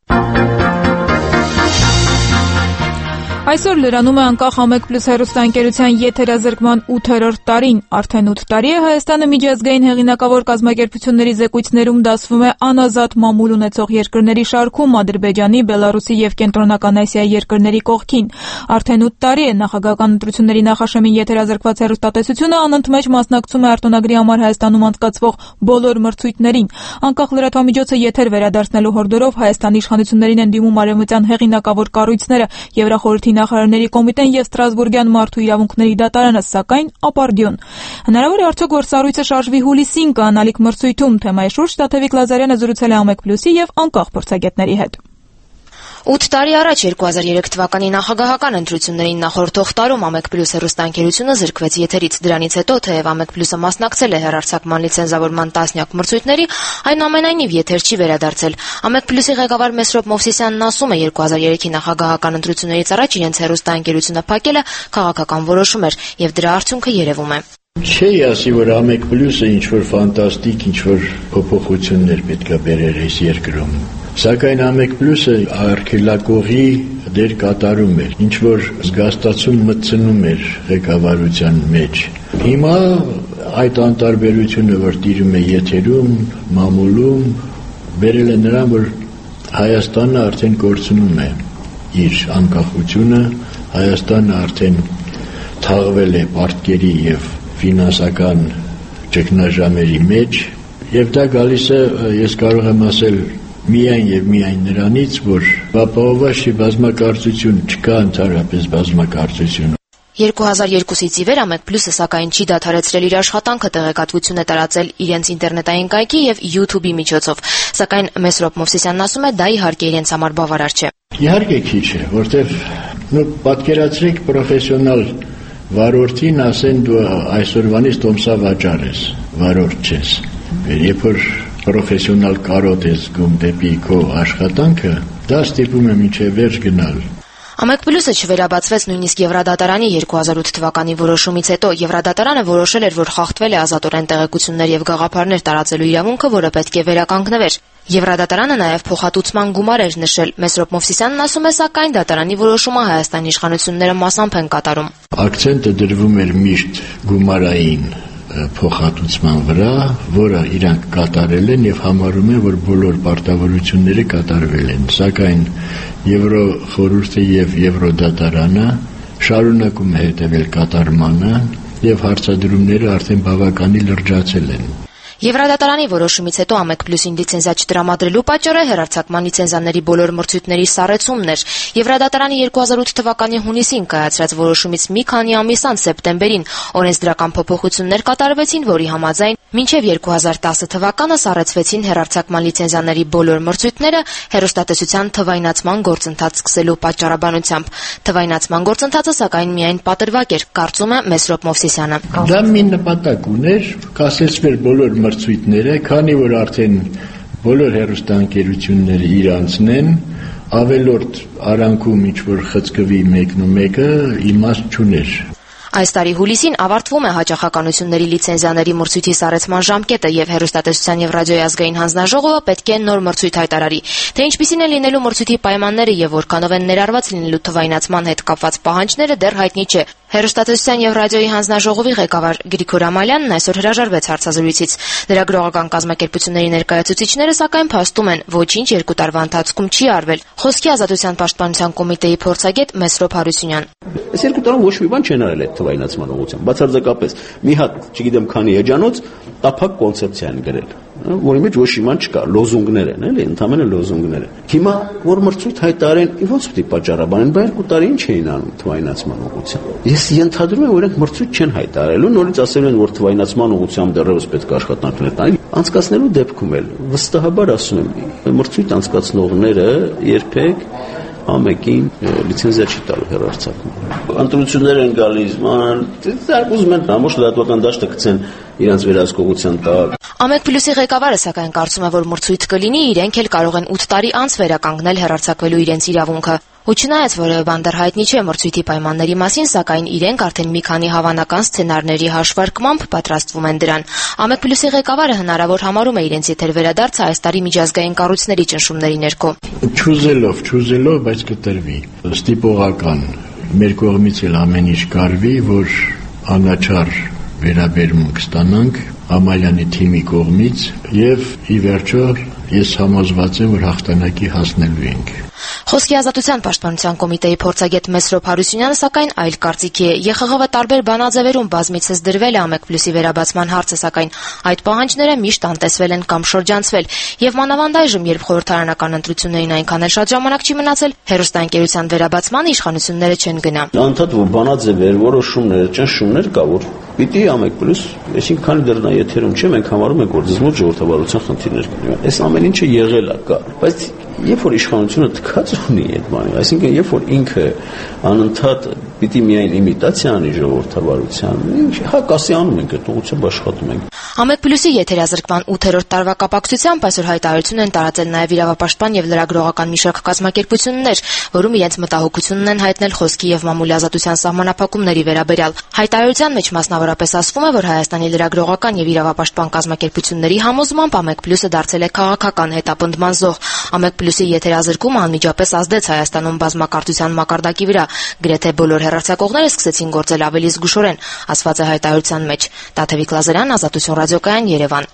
Այսօր լրանում է անկախ Ամեկ Պլյուս հեռուստաընկերության եթերազրկման ութերորդ տարին։ Արդեն ութ տարի է Հայաստանը միջազգային հեղինակավոր կազմակերպությունների զեկույցներում դասվում է անազատ մամուլ ունեցող երկրների շարքում Ադրբեջանի, Բելարուսի եւ Կենտրոնական Ասիայի երկրների կողքին։ Արդեն ութ տարի է նախագահական ընտրությունների նախաշեմին եթերազրկված հեռուստատեսությունը անընդմեջ մասնակցում է արտոնագրի համար Հայաստանում անցկացվող բոլոր մրցույթներին։ Անկախ լրատվամիջոցը եթեր վերադարձնելու հորդորով Հայաստանի իշխանություններին են դիմում արևմտյան հեղինակավոր կառույցները, Եվրախորհրդի նախարարների կոմիտեն եւ Ստրասբուրգյան մարդու իրավունքների դատարանը, սակայն ապարդյուն։ Հնարավոր է արդյոք, որ սառույցը շարժվի հուլիսին կանալիք մրցույթում, թեմայի շուրջ Տաթևիկ Լազարյանը զրուցել է Ամեկ Պլյուսի եւ անկախ փորձագետների հետ։ ութ տարի առաջ երկու հազար երեք թվականի նախագահական ընտրություններին նախորդող տարում Ամեկ Պլյուս հեռուստաընկերությունը զրկվեց եթերից։ Դրանից հետո, թեև Ամեկ Պլյուսը մասնակցել է հեռարձակման լիցենզավորման տասնյակ մրցույթների, այնուամենայնիվ եթեր չի վերադարձել։ Ամեկ Պլյուսի ղեկավար Մեսրոպ Մովսիսյանն ասում է, երկու հազար երեքի նախագահական ընտրություններից առաջ իրենց հեռուստաընկերությունը փակելը քաղաքական որոշում էր, եւ դրա արդյունքը երևում է։ Չի ասի, որ Ամեկ Պլյուսը ինչ-որ ֆանտաստիկ, ինչ-որ փոփոխություններ պետք է բերեր այս երկրում։ Սակայն Ամեկ Պլյուսը արգելակողի դեր կատարում էր, ինչ-որ զգաստացում մտցնում էր ղեկավարության մեջ։ Հիմա այդ անտարբերությունը, որ տիրում է եթերում, մամուլում, բերել է նրան, որ Հայաստանը արդեն կորցնում է իր անկախությունը, Հայաստանը արդեն թաղվել է պարտքերի եւ ֆինանսական ճգնաժամերի մեջ, եւ դա գալիս է, ես կարող եմ ասել, միայն եւ միայն նրանից, որ ապահովված չի բազմակարծություն, չկա ընդհանրապես բազմակարծություն։ երկու հազար երկուսից ի վեր Ամեկ Պլյուսը սակայն չի դադարեցրել իր աշխատանքը, տեղեկատվություն է տարածել իրենց ինտերնետային կայքի եւ YouTube-ի միջոցով, սակայն Մեսրոպ Մովսիսյանն ասում է, դա իհարկե իրենց համար բավարար չէ։ Իհարկե քիչ է, որտեվ նո պատկերացրեք պրոֆեսիոնալ վարորդին ասեն դու այսօրվանից տոմսա վաճառ ես, վարորդ չես։ Երբ որ պրոֆեսիոնալ կարոտ ես գում դեպի քո աշխատանքը, դա ստիպում է մինչև վերջ գնալ։ Ամեկ Պլյուսը չվերաբացվեց նույնիսկ Եվրադատարանի երկու հազար ութ թվականի որոշումից հետո։ Եվրադատարանը որոշել էր, որ խախտվել է ազատորեն տեղեկություններ եւ գաղափարներ տարածելու իրավունքը, որը պետք է վերականգնվեր։ Եվրադատարանը նաեւ փոխհատուցման գումար էր նշել։ Մեսրոպ Մովսիսյանն ասում է, սակայն դատարանի որոշումը Հայաստանի իշխանությունները մասամբ են կատարում։ Ակցենտը դրվում էր միշտ գումարային փոխհատուցման վրա, որը իրանք կատարել են եւ համարում են, որ բոլոր պարտավորությունները կատարվել են, սակայն Եվրոխորհուրդը եւ Եվրոդատարանը շարունակում է հետևել կատարմանը եւ հարցադրումները արդեն բավականին լրջացել են։ Եվրադատարանի որոշումից հետո Ամեկ Պլյուսին լիցենզիա չտրամադրելու պատճառը հեռարձակման լիցենզիաների բոլոր մրցույթների սառեցումն էր։ Եվրադատարանի երկու հազար ութ թվականի հունիսին կայացրած որոշումից մի քանի ամիս անց սեպտեմբերին օրենսդրական փոփոխություններ կատարվեցին, որի համաձայն մինչև երկու հազար տասը թվականը սառեցվեցին հեռարձակման լիցենզիաների բոլոր մրցույթները հեռուստատեսության թվայնացման գործընթաց սկսելու պատճառաբանությամբ։ Թվայնացման գործընթացը սակայն միայն պատրվակ էր, կարծում է Մեսրոպ Մովսիսյանը։ Դա մի նպատակ ուներ, կասեցվեր բոլոր մրցույթները, քանի որ արդեն բոլոր հեռուստաընկերությունները իրանցն են, ավելորդ արանքում ինչ-որ խցկվի մեկն ու մեկը իմաստ չուներ։ Այս տարի հուլիսին ավարտվում է հաճախականությունների լիցենզիաների մրցույթի սառեցման ժամկետը եւ հեռուստատեսության եւ ռադիոյի ազգային հանձնաժողովը պետք է նոր մրցույթ հայտարարի։ Թե ինչպիսին են լինելու մրցույթի պայմանները եւ որքանով են ներառված լինելու թվայնացման հետ կապված պահանջները դեռ հայտնի չէ։ Հեռուստատեսության եւ ռադիոյի հանձնաժողովի ղեկավար Գրիգոր Ամալյանն այսօր հրաժարվեց հարցազրույցից։ Լրագրողական կազմակերպությունների ներկայացուցիչները սակայն փաստում են, ոչինչ երկու տարվա ընթացքում չի արվել։ Խոսքի ազատության պաշտպանության կոմիտեի փորձագետ Մեսրոպ Հարությունյան։ Այս երկու տարում ոչ մի բան չեն արել այդ թվայնացման ուղղությամբ։ Բացարձակապես մի հատ, չգիտեմ, քանի էջանոց տափակ կոնցեպցիա են գրել, որի մեջ ոչ իման չկա, լոզունգներ են, էլի, ընդհանրապես լոզունգներ են։ Հիմա որ մրցույթ հայտարարեն, ո՞նց պետք է պատճառաբանեն, բայց երկու տարի ինչ էին անում թվայնացման ուղղությամբ։ Ես ենթադրում եմ, որ իրենք մրցույթ չեն հայտարարելու, նորից ասել են, որ թվայնացման ուղղությամբ դեռևս պետք է աշխատանքներ տան։ Անցկացնելու դեպքում էլ վստահաբար ասում եմ, մրցույթ անցկացնողները երբեք ամեկին լիցենզիա չի տալու հեռարձակում։ Ընտրություններ են գալիս, ման, ուզում են ամոշ լրատվական դաշտը գցեն իրենց վերահսկողության տակ։ Ամեկ Պլյուսի ղեկավարը սակայն կարծում է, որ մրցույթ կլինի, իրենք էլ կարող են ութ տարի անց վերականգնել հեռարձակվելու իրենց իրավունքը։ Ու չնայած որևէ բան դեռ հայտնի չէ մրցույթի պայմանների մասին, սակայն իրենք արդեն մի քանի հավանական սցենարների հաշվարկմամբ պատրաստվում են դրան։ Ամեկ Պլյուսի ղեկավարը հնարավոր համարում է իրենց եթեր վերադարձը այս տարի միջազգային կառույցների ճնշումների ներքո։ Չուզելով, չուզելով, բայց կտրվի։ Ստիպողական մեր կողմից էլ ամեն ինչ կարվի, որ անաչառ վերաբերմունք ստանանք Ամալյանի թիմի կողմից եւ ի վերջո ես համոզված եմ, որ հաղթանակի հասնելու ենք։ Խոսքի ազատության պաշտպանության կոմիտեի փորձագետ Մեսրոպ Հարությունյանը սակայն այլ կարծիքի է։ Ե Խ Ղ Վ տարբեր բանաձևերում բազմիցս դրվել է Ամեկ Պլյուսի վերաբացման հարցը, սակայն այդ պահանջները միշտ անտեսվել են կամ շրջանցվել։ Եվ մանավանդ այժմ, երբ խորհրդարանական ընտրություններին այնքան էլ շատ ժամանակ չի մնացել, հեռուստաընկերության վերաբացման իշխանությունները չեն գնա։ Անդադ որ բանաձևեր, որոշումներ, ճնշումներ կա, որ պիտի Ամեկ Պլյուս, այսինքն քանի դեռ նա եթերում չէ, մենք համարում ենք, որ դժվար ժողովրդավարության խնդիրներ կլինի։ Այս ամեն ինչը եղել է, կա, բայց երբ որ իշխանությունը թքած ունի այդ բանը, այսինքն երբ որ ինքը անընդհատ պիտի միայն իմիտացիա անի ժողովրդավարության, ինչ հա կասի անում ենք, այդ ուղղությամբ աշխատում ենք։ Ամեկ Պլյուսի եթերազրկման ութերորդ տարվա կապակցությամբ այսօր հայտարարություն են տարածել նաև իրավապաշտպան եւ լրագրողական մի շարք կազմակերպություններ, որում իրենց մտահոգությունն են հայտնել խոսքի եւ մամուլի ազատության սահմանափակումների վերաբերյալ։ Հայտարարության մեջ մասնավորապես ասվում է, որ Հայաստանի լրագրողական եւ իրավապաշտպան կազմակերպությունների համոզմամբ Ամեկ Պլյուսը դարձել է քաղաքական հետապնդման զոհ։ Ամեկ Պլյուսի եթերազրկումը անմիջապես ազդեց Հայաստանում բազմակարծության մակարդակի վրա։ Գրեթե բոլոր հեռարձակողները սկսեցին գործել ավելի զգուշորեն, ասված է հայտարարության մեջ։ Տաթևիկ Լազարյան, Ազատություն ռադիոկայան, Երևան։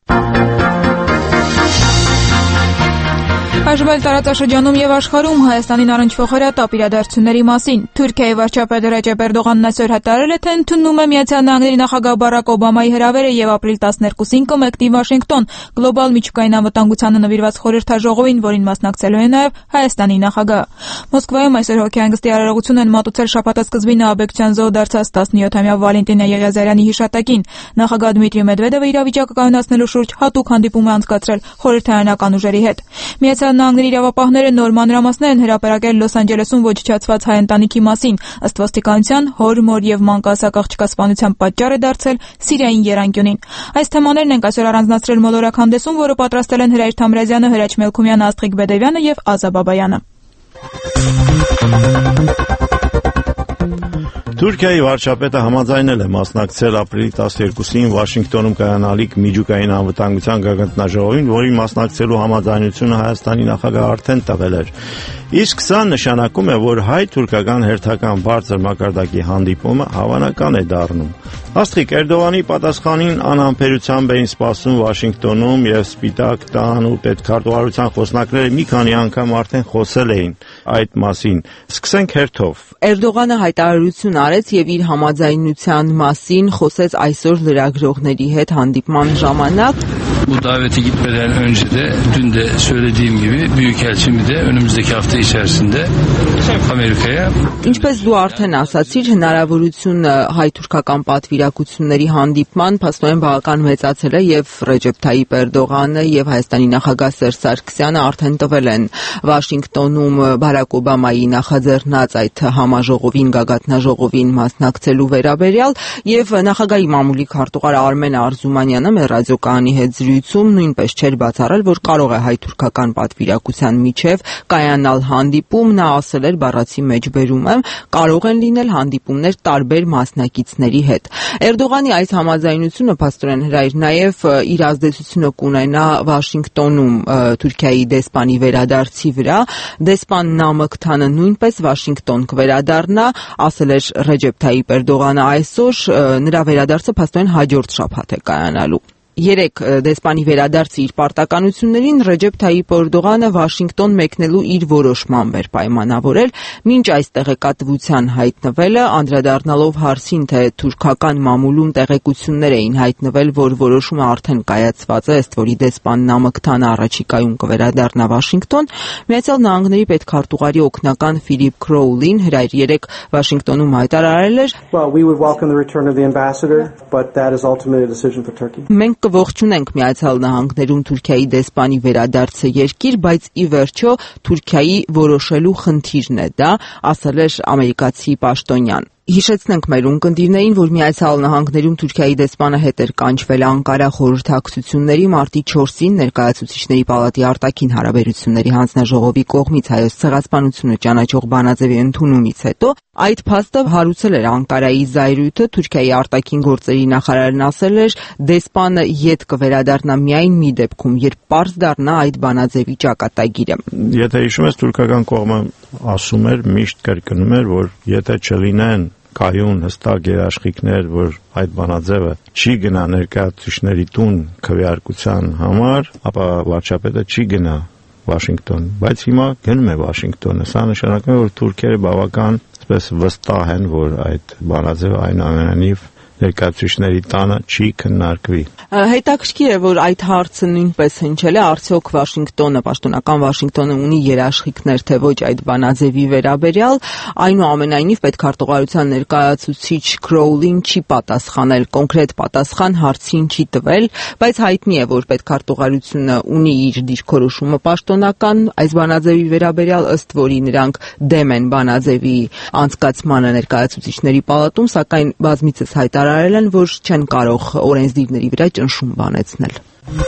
Այժմ տարածաշրջանում եւ աշխարհում Հայաստանին առնչվող հրատապ իրադարձությունների մասին Թուրքիայի վարչապետ Ռեջեփ Էրդողանն այսօր հայտարարել է, թե ընդունում է Միացյալ Նահանգների նախագահ Բարակ Օբամայի հրավերը եւ ապրիլ տասներկուսին կմեկնի Վաշինգտոն գլոբալ միջուկային անվտանգությանը նվիրված խորհրդաժողովին, որին մասնակցելու է նաեւ Հայաստանի նախագահ։ Մոսկվայում այսօր հոգեհանգստի արարողություն են մատուցել շաբաթասկզբի նահաբեկչության զոհ դարձած տասնյոթամյա Վալենտինա Եղիազարյանի հիշատակին։ Նախագահ Դմիտրի Մեդվեդևը իրավիճակը կայունացնելու շուրջ հատուկ հանդիպում է անցկացրել խորհրդարանական ուժերի հետ։ Միացյալ Նահանգների իրավապահները նոր մանրամասներ են հրապարակել Լոս Անջելեսում ոչնչացված հայ ընտանիքի մասին։ Ըստ ոստիկանության, հոր, մոր եւ մանկահասակ աղջկա սպանության պատճառ է դարձել Սիրիային եռանկյունին։ Այս թեմաներն են այսօր առանձնացրել մոլորակ հանդեսում, որը պատրաստել են Հրայր Թամրազյանը, Հրաչ Մելքումյանը, Աստղիկ Բեդևյանը եւ Ազա Բաբայանը։ Թուրքիայի վարչապետը համաձայնել է մասնակցել ապրիլի տասներկուսին Վաշինգտոնում կայանալիք միջուկային անվտանգության գագաթնաժողովին, որի մասնակցելու համաձայնությունը Հայաստանի նախագահը արդեն տվել էր։ Իսկ սա նշանակում է, որ հայ-թուրքական հերթական բարձր մակարդակի հանդիպումը հավանական է դառնում։ Աստղիկ, Էրդողանի պատասխանին անհամբերությամբ էին սպասում Վաշինգտոնում եւ Սպիտակ տան ու պետքարտուղարության խոսնակները մի քանի անգամ արդեն խոսել էին այդ մասին։ Սկսենք հերթով։ Էրդողանը հայտարարություն արեց եւ իր համաձայնության մասին խոսեց այսօր լրագրողների հետ հանդիպման ժամանակ։ Bu davete gitmeden önce de dün de söylediğim gibi Büyükelçimi de önümüzdeki hafta içerisinde Amerika'ya. Ինչպես դու արդեն ասացիր, հնարավորությունը հայ-թուրքական պատվիրակությունների հանդիպման փաստորեն բավական մեծացել է եւ Ռեջեփ Թայիպ Էրդողանը եւ Հայաստանի նախագահ Սերժ Սարգսյանը արդեն տվել են Վաշինգտոնում Բարակ Օբամայի նախաձեռնած այդ համաժողովին, գագաթնաժողովին մասնակցելու վերաբերյալ եւ նախագահի մամուլի քարտուղար Արմեն Արզումանյանը մեր ռադիոկայանի հետ զրույցում նույնպես չէր բացառել, որ կարող է հայ-թուրքական պատվիրակության միջև կայանալ հանդիպում, նա ասել էր բառացի մեջբերում եմ, կարող են լինել հանդիպումներ տարբեր մասնակիցների հետ։ Էրդողանի այս համաձայնությունը փաստորեն հրայր նաև իր ազդեցությունը կունենա Վաշինգտոնում Թուրքիայի դեսպանի վերադարձի վրա։ Դեսպան Նամըկթանը նույնպես Վաշինգտոն կվերադառնա, ասել էր Ռեջեփ Թայիպ Էրդողանը այսօր, նրա վերադարձը փաստորեն հաջորդ շաբաթ է կայանալու։ Երեք դեսպանի վերադարձի իր պարտականություններին Ռեջեփ Թայիպ Էրդողանը Վաշինգտոն մեկնելու իր որոշմամբ էր պայմանավորել, մինչ այս տեղեկատվության հայտնվելը, անդրադառնալով հարցին, թե թուրքական մամուլում տեղեկություններ էին հայտնվել, որ որոշումը արդեն կայացված է, ըստ որի դեսպան Նամըկթանը առաջիկայում կվերադառնա Վաշինգտոն, Միացյալ Նահանգների պետքարտուղարի օգնական Ֆիլիպ Քրոուլին հրայր երեք Վաշինգտոնում հայտարարել էր. Մենք կողջունենք Միացյալ Նահանգներում Թուրքիայի դեսպանի վերադարձը երկիր, բայց ի վերջո Թուրքիայի որոշելու խնդիրն է դա, ասել էր ամերիկացի պաշտոնյան։ Հիշեցնենք մեր ունկնդիրներին, որ Միացյալ Նահանգներում Թուրքիայի դեսպանը հետ էր կանչվել Անկարա խորհրդակցությունների մարտի չորսին ներկայացուցիչների պալատի արտաքին հարաբերությունների հանձնաժողովի կողմից հայոց ցեղասպանությունը ճանաչող բանաձևի ընդունումից հետո այդ փաստը հարուցել էր Անկարայի զայրույթը, Թուրքիայի արտաքին գործերի նախարարն ասել էր, դեսպանը ետ կվերադառնա միայն մի դեպքում, երբ պարզ դառնա այդ բանաձևի ճակատագիրը։ Եթե հիշում ես, թուրքական կողմը ասում էր, միշտ կրկնում էր, որ եթե չլինեն կայուն հստակ երաշխիքներ, որ այդ բանաձևը չի գնա ներկայացուցիչների տուն քվեարկության համար, ապա վարչապետը չի գնա Վաշինգտոն, բայց հիմա գնում է Վաշինգտոնը։ Սա նշանակում է, որ թուրքերը բավական այսպես վստահ են, որ այդ բանաձևը այնուամենայնիվ ներկայացուցիչների տանը չի քննարկվի։ Հետաքրքիր է, որ այդ հարցը նույնպես հնչել է, արդյոք Վաշինգտոնը, պաշտոնական Վաշինգտոնը ունի երաշխիքներ, թե ոչ այդ բանաձևի վերաբերյալ, այնուամենայնիվ պետքարտուղարության ներկայացուցիչ Քրոուլին չի պատասխանել, կոնկրետ պատասխան հարցին չի տվել, բայց հայտնի է, որ պետքարտուղարությունը ունի իր դիրքորոշումը պաշտոնական այս բանաձևի վերաբերյալ, ըստ որի նրանք դեմ են բանաձևի անցկացմանը ներկայացուցիչների պալատում, սակայն բազմիցս հայտարարել են, որ չեն կարող օրենսդիրների վրա ճնշում բանեցնել։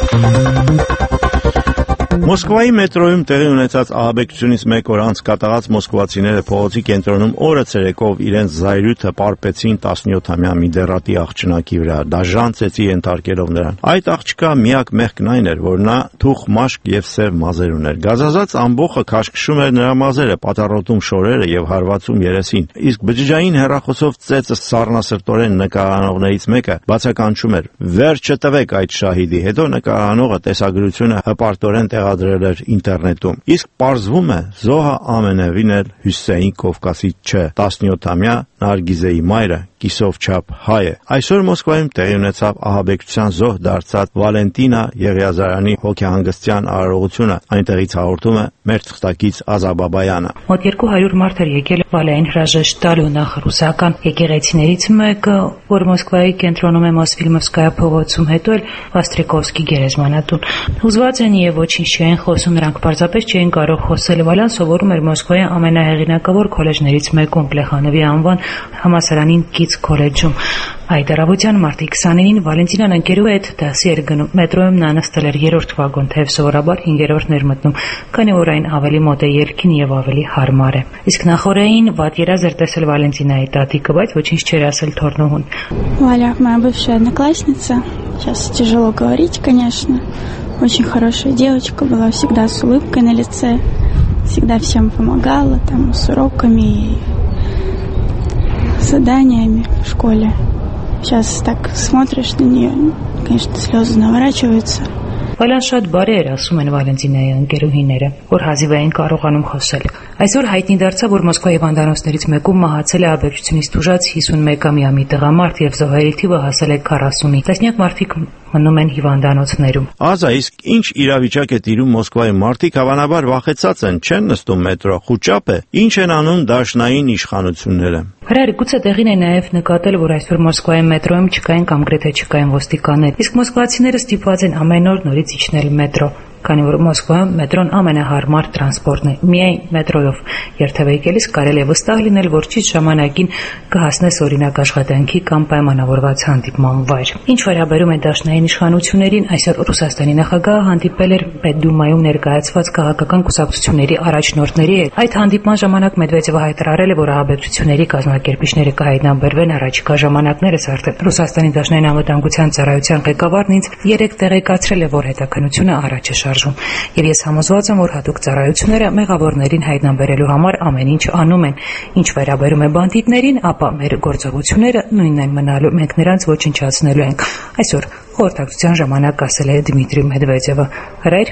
Մոսկվայի մետրոյում տեղի ունեցած ահաբեկությունից մեկ օր անց կատաղած մոսկվացիները փողոցի կենտրոնում օրը ցերեկով իրենց զայրույթը պարպեցին տասնյոթամյա մի դեռատի աղջնակի վրա, դաժան ծեծի ենթարկելով նրան։ Այդ աղջկա միակ մեղքն այն էր, որ նա թուխ մաշկ եւ սև մազեր ուներ։ Գազազած ամբոխը քաշքշում էր նրա մազերը, պատառոտում շորերը եւ հարվածում երեսին։ Իսկ բջջային հեռախոսով ծեծը սառնասրտորեն նկարանողներից մեկը բացականչում էր. «Վերջը տվեք այդ շահիդի»։ Հետո նկարանողը տեսագրությունը հպարտորեն տեղադրել էր ինտերնետում։ Իսկ պարզվում է, զոհը ամենևին էլ Հյուսեյն Կովկասի չէ, տասնյոթամյա Նարգիզեի մայրը կիսով չափ հայ է։ Այսօր Մոսկվայում տեղի ունեցավ ահաբեկության զոհ դարձած Վալենտինա Եղիազարյանի հոգեհանգստյան արարողությունը, այնտեղից հաղորդում է մեր թղթակից Ազաբաբայանը։ Մոտ երկու հարյուր մարդ էր եկել Վալային հրաժեշտ տալու նախ ռուսական եկեղեցիներից մեկը, որ Մոսկվայի կենտրոնում է Մոսֆիլմովսկայա փողոցում, հետո էլ Վաստրիկովսկի գերեզմանատուն։ Հուզված են եւ ոչինչ չէին խոսում, նրանք պարզապես չէին կարող խոսել։ Վալյան սովորում էր Մոսկվայի ամենահեղինակավոր քոլեջներից մեկում, Պլեխանովի անվան համալսարանին կից քոլեջում։ Այդ առավոտյան մարտի քսաներին Վալենտինան ընկերու հետ դասի էր գնում։ Մետրոյում նա նստել էր երրորդ վագոն, թեև սովորաբար հինգերորդն էր մտնում, քանի որ այն ավելի մոտ է ելքին եւ ավելի հարմար է։ Իսկ նախորդին վատ երազ էր տեսել Վալենտինայի տատիկը, բայց ոչինչ չէր ասել թորնողուն։ Валя, моя бывшая одноклассница, сейчас тяжело говорить, конечно. Очень хорошая девочка была, всегда с улыбкой на лице, всегда всем помогала, там, с уроками и заданиями в школе. Сейчас так смотришь на нее, конечно, слезы наворачиваются. Վալյան շատ բարի էր, ասում են Վալենտինայի ընկերուհիները, որ հազիվ էին կարողանում խոսել։ Այսօր հայտնի դարձավ, որ Մոսկվայի հիվանդանոցներից մեկում մահացել է աբեկչությունից տուժած հիսունմեկամյա մի տղամարդ եւ զոհերի թիվը հասել է քառասունի։ Տասնյակ մարդիկ մնում են հիվանդանոցներում։ Ազա, իսկ ինչ իրավիճակ է տիրում Մոսկվայի մարդիկ հավանաբար վախեցած են, չեն նստում մետրո, խուճապ է։ Ինչ են անում դաշնային իշխանությունները։ Հրայր գուցե տեղին է նաև նկատել, որ այսօր Մոսկվայի մետրոյում չկային կամ գրեթե չկային ոստիկաններ, իսկ մոսկվացիները ստիպված են ամեն օր նորից իջնել մետրո։ քանի որ Մոսկվայում մետրոն ամենահարմար տրանսպորտն է։ Միայն մետրոյով երթևեկելիս կարելի է վստահ լինել, որ ճիշտ ժամանակին կհասնես օրինակ աշխատանքի կամ պայմանավորված հանդիպման վայր։ Ինչ վերաբերում է դաշնային իշխանություններին, այսօր Ռուսաստանի նախագահը հանդիպել էր Պետդումայում ներկայացված քաղաքական կուսակցությունների առաջնորդների հետ։ Այդ հանդիպման ժամանակ Մեդվեդևը հայտարարել է, որ ահաբեկչությունների կազմակերպիչները կհայտնաբերվեն առաջիկա ժամանակներս արդեն։ Ռուսաստանի դաշնային անվտանգության ծառայության ղեկավարն ինձ երեք տեղեկացրել է, որ հետաքննությունը առաջ է շարժվում, եւ ես համոզված եմ, որ հատուկ ծառայությունները մեղավորներին հայտնաբերելու համար ամեն ինչ անում են։ Ինչ վերաբերում է բանդիտներին, ապա մեր գործողությունները նույնն են մնալու, մենք նրանց ոչնչացնելու ենք։ Այսօր խորհրդակցության ժամանակ ասել է Դմիտրի Մեդվեդևը։ Հրայր։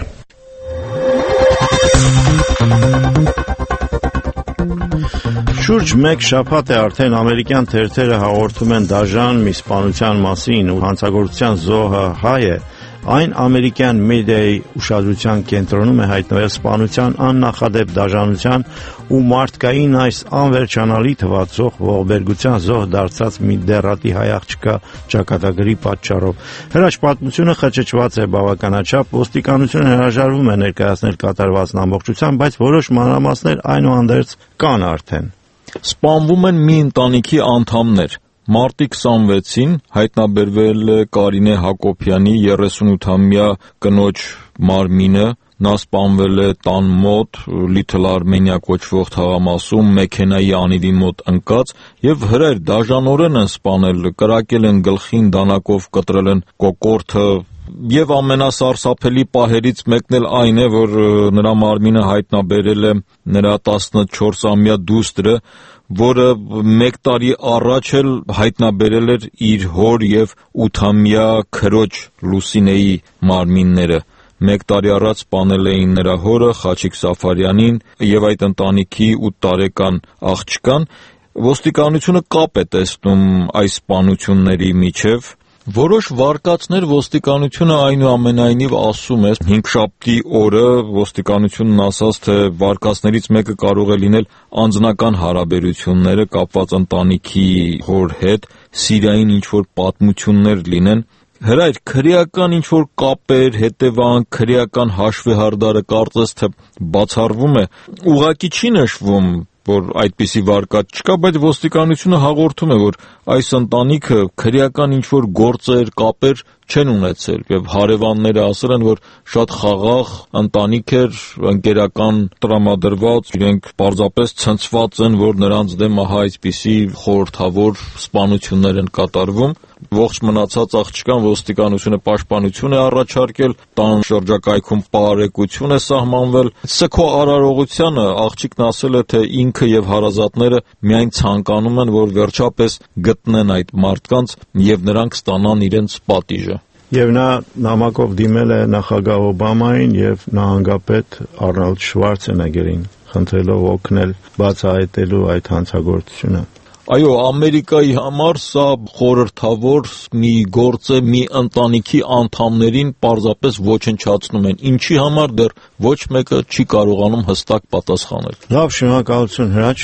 Շուրջ մեկ շաբաթ է արդեն ամերիկյան թերթերը հաղորդում են դաժան մի սպանության մասին ու հանցագործության զոհը հայ է։ Այն ամերիկյան մեդիայի ուշադրության կենտրոնում է հայտնվել սպանության աննախադեպ դաժանության ու մարդկային այս անվերջանալի թվացող ողբերգության զոհ դարձած մի դեռատի հայ աղջկա ճակատագրի պատճառով։ Հրաշ պատմությունը խճճված է բավականաչափ, ոստիկանությունը հրաժարվում է ներկայացնել կատարվածն ամբողջությամբ, բայց որոշ մանրամասներ այնուհանդերձ կան արդեն։ Սպանվում են մի ընտանիքի անդամներ։ Մարտի քսանվեցին հայտնաբերվել է Կարինե Հակոբյանի երեսունութամյա կնոջ մարմինը, նա սպանվել է տան մոտ, Լիթլ Արմենիա կոչվող թաղամասում, մեքենայի անիվի մոտ ընկած, եւ հրեր դաժանորեն են սպանել, կրակել են գլխին, դանակով կտրել են կոկորդը, եւ ամենասարսափելի պահերից մեկն էլ այն է, որ նրա մարմինը հայտնաբերել է նրա տասնչորսամյա դուստրը, որը մեկ տարի առաջ էլ հայտնաբերել էր իր հոր եւ ութամյա քրոջ Լուսինեի մարմինները։ Մեկ տարի առաջ սպանել էին նրա հորը Խաչիկ Սաֆարյանին եւ այդ ընտանիքի ութ տարեկան աղջկան։ Ոստիկանությունը կապ է տեսնում այս սպանությունների միջև։ Որոշ վարկածներ ոստիկանությունը այնուամենայնիվ ասում է, հինգշաբթի օրը ոստիկանությունն ասաց, թե վարկածներից մեկը կարող է լինել անձնական հարաբերությունները կապված ընտանիքի հոր հետ, սիրային ինչ-որ պատմություններ լինեն։ Հրայր, քրեական ինչ-որ կապեր, հետևանք, քրեական հաշվեհարդարը կարծես թե բացառվում է, ուղղակի չի նշվում, որ այդպիսի վարկած չկա, բայց ոստիկանությունը հաղորդում է, որ այս ընտանիքը քրեական ինչ-որ գործեր, կապեր չեն ունեցել եւ հարևանները ասել են, որ շատ խաղաղ ընտանիք էր, ընկերական տրամադրված, իրենք պարզապես ցնցված են, որ նրանց դեմ ահա այսպիսի խորհրդավոր սպանություններ են կատարվում։ Ողջ մնացած աղջկան ոստիկանությունը պաշտպանություն է առաջարկել, տան շրջակայքում պարեկություն է սահմանվել։ Սքո արարողությանը աղջիկն ասել է, թե ինքը եւ հարազատները միայն ցանկանում են, որ վերջապես գտնեն այդ մարդկանց եւ նրանք ստանան իրենց պատիժը։ Եվ նա նամակով դիմել է նախագահ Օբամային եւ նահանգապետ Արնոլդ Շվարցենեգերին, խնդրելով օգնել բացահայտելու այդ հանցագործությունը։ Այո, Ամերիկայի համար սա խորհրդավոր մի գործ է, մի ընտանիքի անդամներին պարզապես ոչնչացնում են, ինչի համար դեռ ոչ մեկը չի կարողանում հստակ պատասխանել։ Լավ, շնորհակալություն Հրաչ։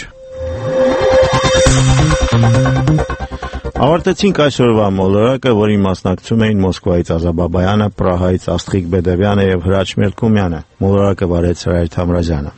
Ավարտեցինք այսօրվա մոլորակը, որին մասնակցում էին Մոսկվայից Ազա Բաբայանը, Պրահայից Աստղիկ Բեդևյանը եւ Հրաչ Մելքումյանը։ Մոլորակը վարեց Հրայր Թամրազյանը։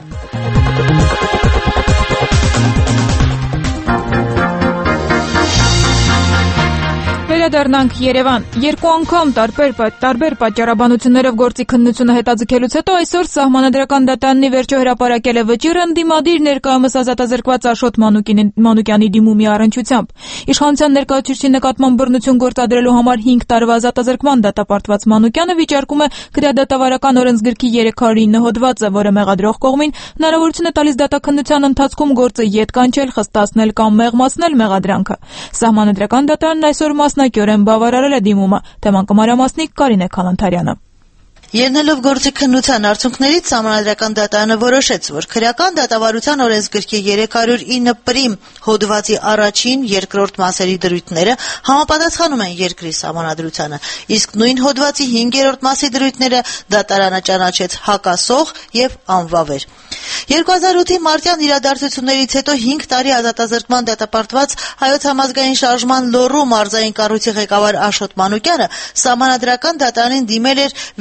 Վերադառնանք Երևան։ Երկու անգամ տարբեր տարբեր պատճառաբանություններով գործի քննությունը հետաձգելուց հետո այսօր Սահմանադրական դատարանի վերջո հրապարակել է վճիռը ընդդիմադիր ներկայումս ազատազրկված Աշոտ Մանուկյանի դիմումի առնչությամբ։ Իշխանության ներկայացուցիչի նկատմամբ բռնություն գործադրելու համար հինգ տարվա ազատազրկման դատապարտված Մանուկյանը վիճարկում է քրեադատավարական օրենսգրքի երեք հարյուր ինը հոդվածը, որը մեղադրող կողմին հնարավորություն է տալիս դատաքննության ընթացքում գործը ետ կանչել, խստացնել կամ մեղմացնել մեղադրանքը։ Սահմանադրական դատարանն այսօր մասնակիորեն բավարարել է դիմումը։ Թեման կմանրամասնի Կարինե Քալանթարյանը։ Ելնելով գործի քննության արդյունքներից Սահմանադրական դատարանը որոշեց, որ քրեական դատավարության օրենսգրքի երեք հարյուր ինը պրիմ հոդվածի առաջին, երկրորդ մասերի դրույթները համապատասխանում են երկրի Սահմանադրությանը, իսկ նույն հոդվածի հինգերորդ մասի դրույթները դատարանը ճանաչեց հակասող եւ անվավեր։ երկու հազար ութի մարտյան իրադարձություններից հետո հինգ տարի ազատազրկման դատապարտված Հայոց համազգային շարժման Լոռու մարզային կառույցի ղեկավար Աշոտ Մանուկյանը Սահմանադրական դատարանին դիմել էր վիճարկել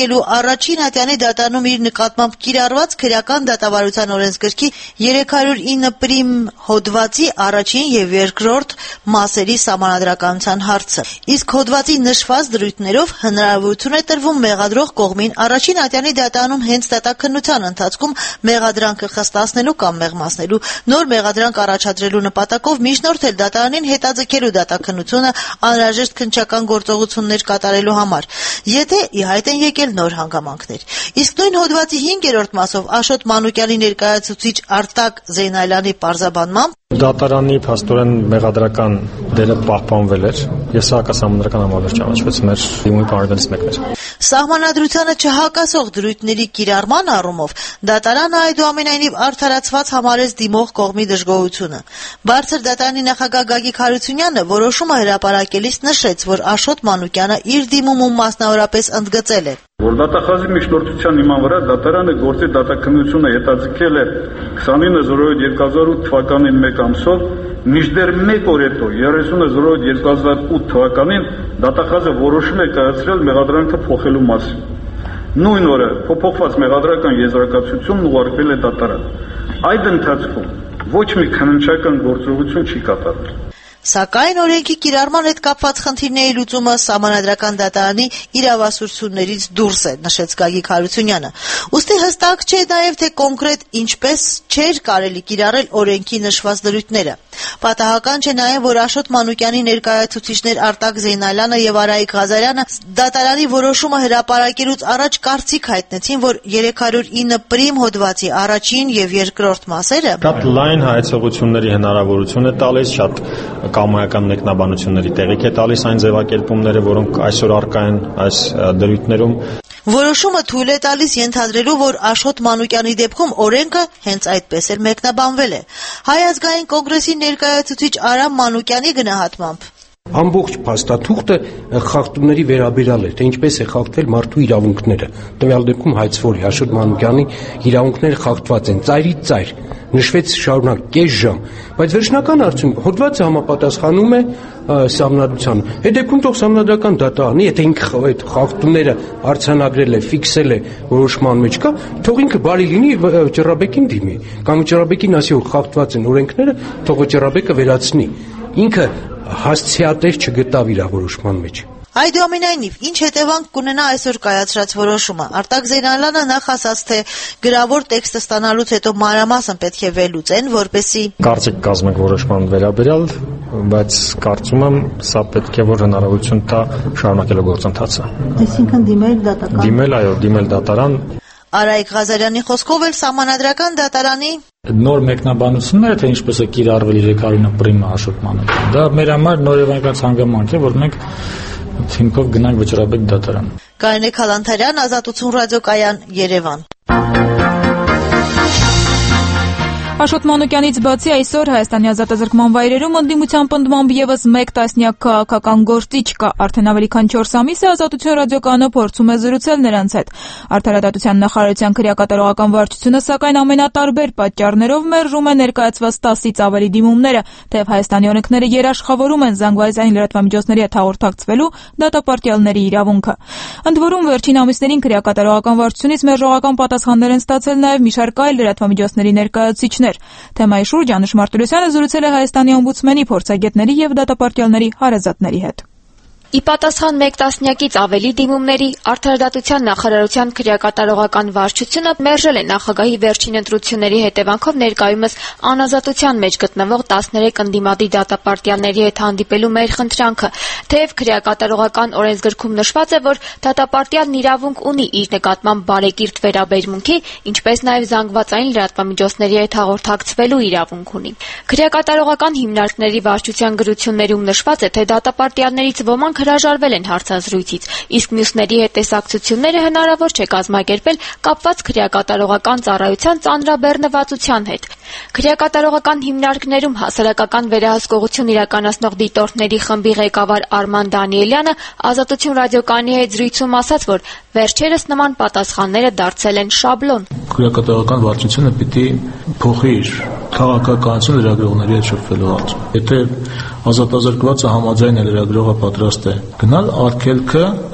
հրապարակելու առաջին ատյանի դատարանում իր նկատմամբ կիրառված քրեական դատավարության օրենսգրքի երեք հարյուր ինը պրիմ հոդվածի առաջին եւ երկրորդ մասերի սահմանադրականության հարցը։ Իսկ հոդվածի նշված դրույթներով հնարավորություն է տրվում մեղադրող կողմին առաջին ատյանի դատարանում հենց դատաքննության ընթացքում մեղադրանքը խստացնելու կամ մեղմացնելու, նոր մեղադրանք առաջադրելու նպատակով միջնորդել դատարանին հետաձգելու դատաքննությունը անհրաժեշտ քննչական գործողություններ կատարելու համար, եթե ի հայտ են եկել նոր հանգամանքներ։ Իսկ նույն հոդվածի հինգերորդ մասով Աշոտ Մանուկյանի ներկայացուցիչ Արտակ Զեյնալյանի պարզաբանմամբ դատարանի փաստորեն մեղադրական դերը պահպանվել էր եւ սա հակասահմանադրական համավարակ ճանաչվեց մեր դիմումի պարագայից մեկն էր։ Սահմանադրությանը չհակասող դրույթների կիրառման առումով դատարանը այդուամենայնիվ արդարացված համարեց դիմող կողմի դժգոհությունը։ Բարձր դատարանի նախագահ Գագիկ Հարությունյանը որոշումը հրապարակելիս նշեց, որ Աշոտ Մանուկյանը իր դիմումում մասնավորապես ընդգծել է, որ դատախազի միջնորդության հիման վրա դատարանը գործի դատաքննությունը հետաձգել է քսանինը զորոյոթ երկու հազար ութ թվականին մեկ ամսով, մինչդեռ մեկ օր հետո երեսունը զորոյոթ երկու հազար ութ թվականին դատախազը որոշում է կայացրել մեղադրանքը փոխելու մասին։ Նույն օրը փոփոխված մեղադրական եզրակացությունն ուղարկվել է դատարան։ Այդ ընթացքում ոչ մի քննչական գործողություն չի կատարվել։ Սակայն օրենքի կիրառման հետ կապված խնդիրների լուծումը սահմանադրական դատարանի իրավասություններից դուրս է, նշեց Գագիկ Հարությունյանը։ Ուստի հստակ չէ նաև, թե կոնկրետ ինչպես չէր կարելի կիրառել օրենքի նշված դրույթները։ Պատահական չէ նաև, որ Աշոտ Մանուկյանի ներկայացուցիչներ Արտակ Զեյնալյանը եւ Արայիկ Ղազարյանը դատարանի որոշումը հրապարակելուց առաջ կարծիք հայտնեցին, որ երեք հարյուր ինը պրիմ հոդվածի առաջին եւ երկրորդ մասերը շատ լայն հայեցողությունների հնարավորություն է տալիս, շատ կամայական մեկնաբանությունների տեղիք է տալիս այն ձևակերպումները, որոնք այսօր առկա են այս դրույթներում։ Որոշումը թույլ է տալիս ենթադրելու, որ Աշոտ Մանուկյանի դեպքում օրենքը հենց այդպես էլ մեկնաբանվել է։ Հայ ազգային կոնգրեսի ներկայացուցիչ Արամ Մանուկյանի գնահատմամբ ամբողջ փաստաթուղթը խախտումների վերաբերյալ է, թե ինչպես է խախտվել մարդու իրավունքները։ Տվյալ դեպքում հայցվորի Աշոտ Մանուկյանի իրավունքները խախտված են ծայրից ծայր, նշվեց շարունակ կես ժամ, բայց վերջնական արդյունքում հոդվածը համապատասխանում է սահմանադրությանը։ Այդ դեպքում թող սահմանադրական դատարանը, եթե ինքը այդ խախտումները արձանագրել է, ֆիքսել է, որոշման մեջ կա, թող ինքը բարի լինի Ճռաբեկին դիմի, կամ Ճռաբեկին ասի, որ խախտված են օրենքները, թող Ճռաբեկը վերացնի։ Ինքը հասցեատեր չգտավ իր որոշման մեջ։ Այդուամենայնիվ, ինչ հետևանք կունենա այսօր կայացրած որոշումը։ Արտակ Զեյնալյանը նախ ասաց, թե գրավոր տեքստը ստանալուց հետո մանրամասն պետք է վերլուծեն, որպեսզի կարծիք կազմենք որոշման վերաբերյալ, բայց կարծում եմ սա պետք է որ հնարավորություն տա շարունակելու գործընթացը։ Այսինքն դիմել դատարան։ Դիմել, այո, դիմել դատարան։ Արայիկ Ղազարյանի խոսքով էլ սահմանադրական դատարանի նոր մեկնաբանությունները, թե ինչպես է կիրառվել երեք հարյուր ինը պրիմ Աշոտ Մանուկյանը, դա մեր համար նորևանական հանգամանք է, որ մենք թիմքով գնանք Վճռաբեկ դատարան։ Կարինե Քալանթարյան, Ազատություն ռադիոկայան, Երևան։ Աշոտ Մանուկյանից բացի այսօր Հայաստանի ազատազրկման վայրերում ընդդիմության պնդմամբ եւս մեկ տասնյակ քաղաքական գործիչ կա։ Արդեն ավելի քան չորս ամիս է Ազատություն ռադիոկայանը փորձում է զրուցել նրանց հետ։ Արդարադատության նախարարության քրեակատարողական վարչությունը սակայն ամենատարբեր պատճառներով մերժում է ներկայացված տասից ավելի դիմումները, թեև Հայաստանի օրենքները երաշխավորում են զանգվածային լրատվամիջոցների հետ հաղորդակցվելու դատապարտյալների իրավունքը։ Ընդ որում վերջին ամիսներին քրեակատարողական վարչությունից մերժողական պատասխաններ են ստացել նաեւ մի շարք այլ լրատվամիջոցների ներկայացուցիչներ։ Թեմայի շուրջ Անուշ Մարտիրոսյանը զրուցել է Հայաստանի օմբուդսմենի, փորձագետների եւ դատապարտյալների հարազատների հետ։ Ի պատասխան մեկ տասնյակից ավելի դիմումների Արդարադատության նախարարության քրեակատարողական վարչությունը մերժել է նախագահի վերջին ընտրությունների հետևանքով ներկայումս անազատության մեջ գտնվող տասներեք ընդդիմադիր դատապարտյալների հետ հանդիպելու մեր խնդրանքը, թեև քրեակատարողական օրենսգրքում նշված է, որ դատապարտյալն իրավունք ունի իր նկատմամբ բարեկիրթ վերաբերմունքի, ինչպես նաև զանգվածային լրատվամիջոցների հետ հաղորդակցվելու իրավունք ունի։ Քրեակատարողական հիմնարկների վարչության գրություններում նշված է, թե դատապարտյալներից ոմանք հրաժարվել են հարցազրույցից, իսկ մյուսների հետ տեսակցությունները հնարավոր չէ կազմակերպել կապված քրեակատարողական ծառայության ծանրաբեռնվածության հետ։ Քրեակատարողական հիմնարկներում հասարակական վերահսկողություն իրականացնող դիտորդների խմբի ղեկավար Արման Դանիելյանը Ազատություն ռադիոկայանի հետ զրույցում ասաց, որ վերջերս նման պատասխանները դարձել են շաբլոն։ Քրեակատարողական վարչությունը պիտի փոխի իր քաղաքականություն լրագրողների հետ շփվելու հարցում։ Եթե ազատազրկվածը համաձայն է լրագրողը պատրաստ է գնալ, արգելքը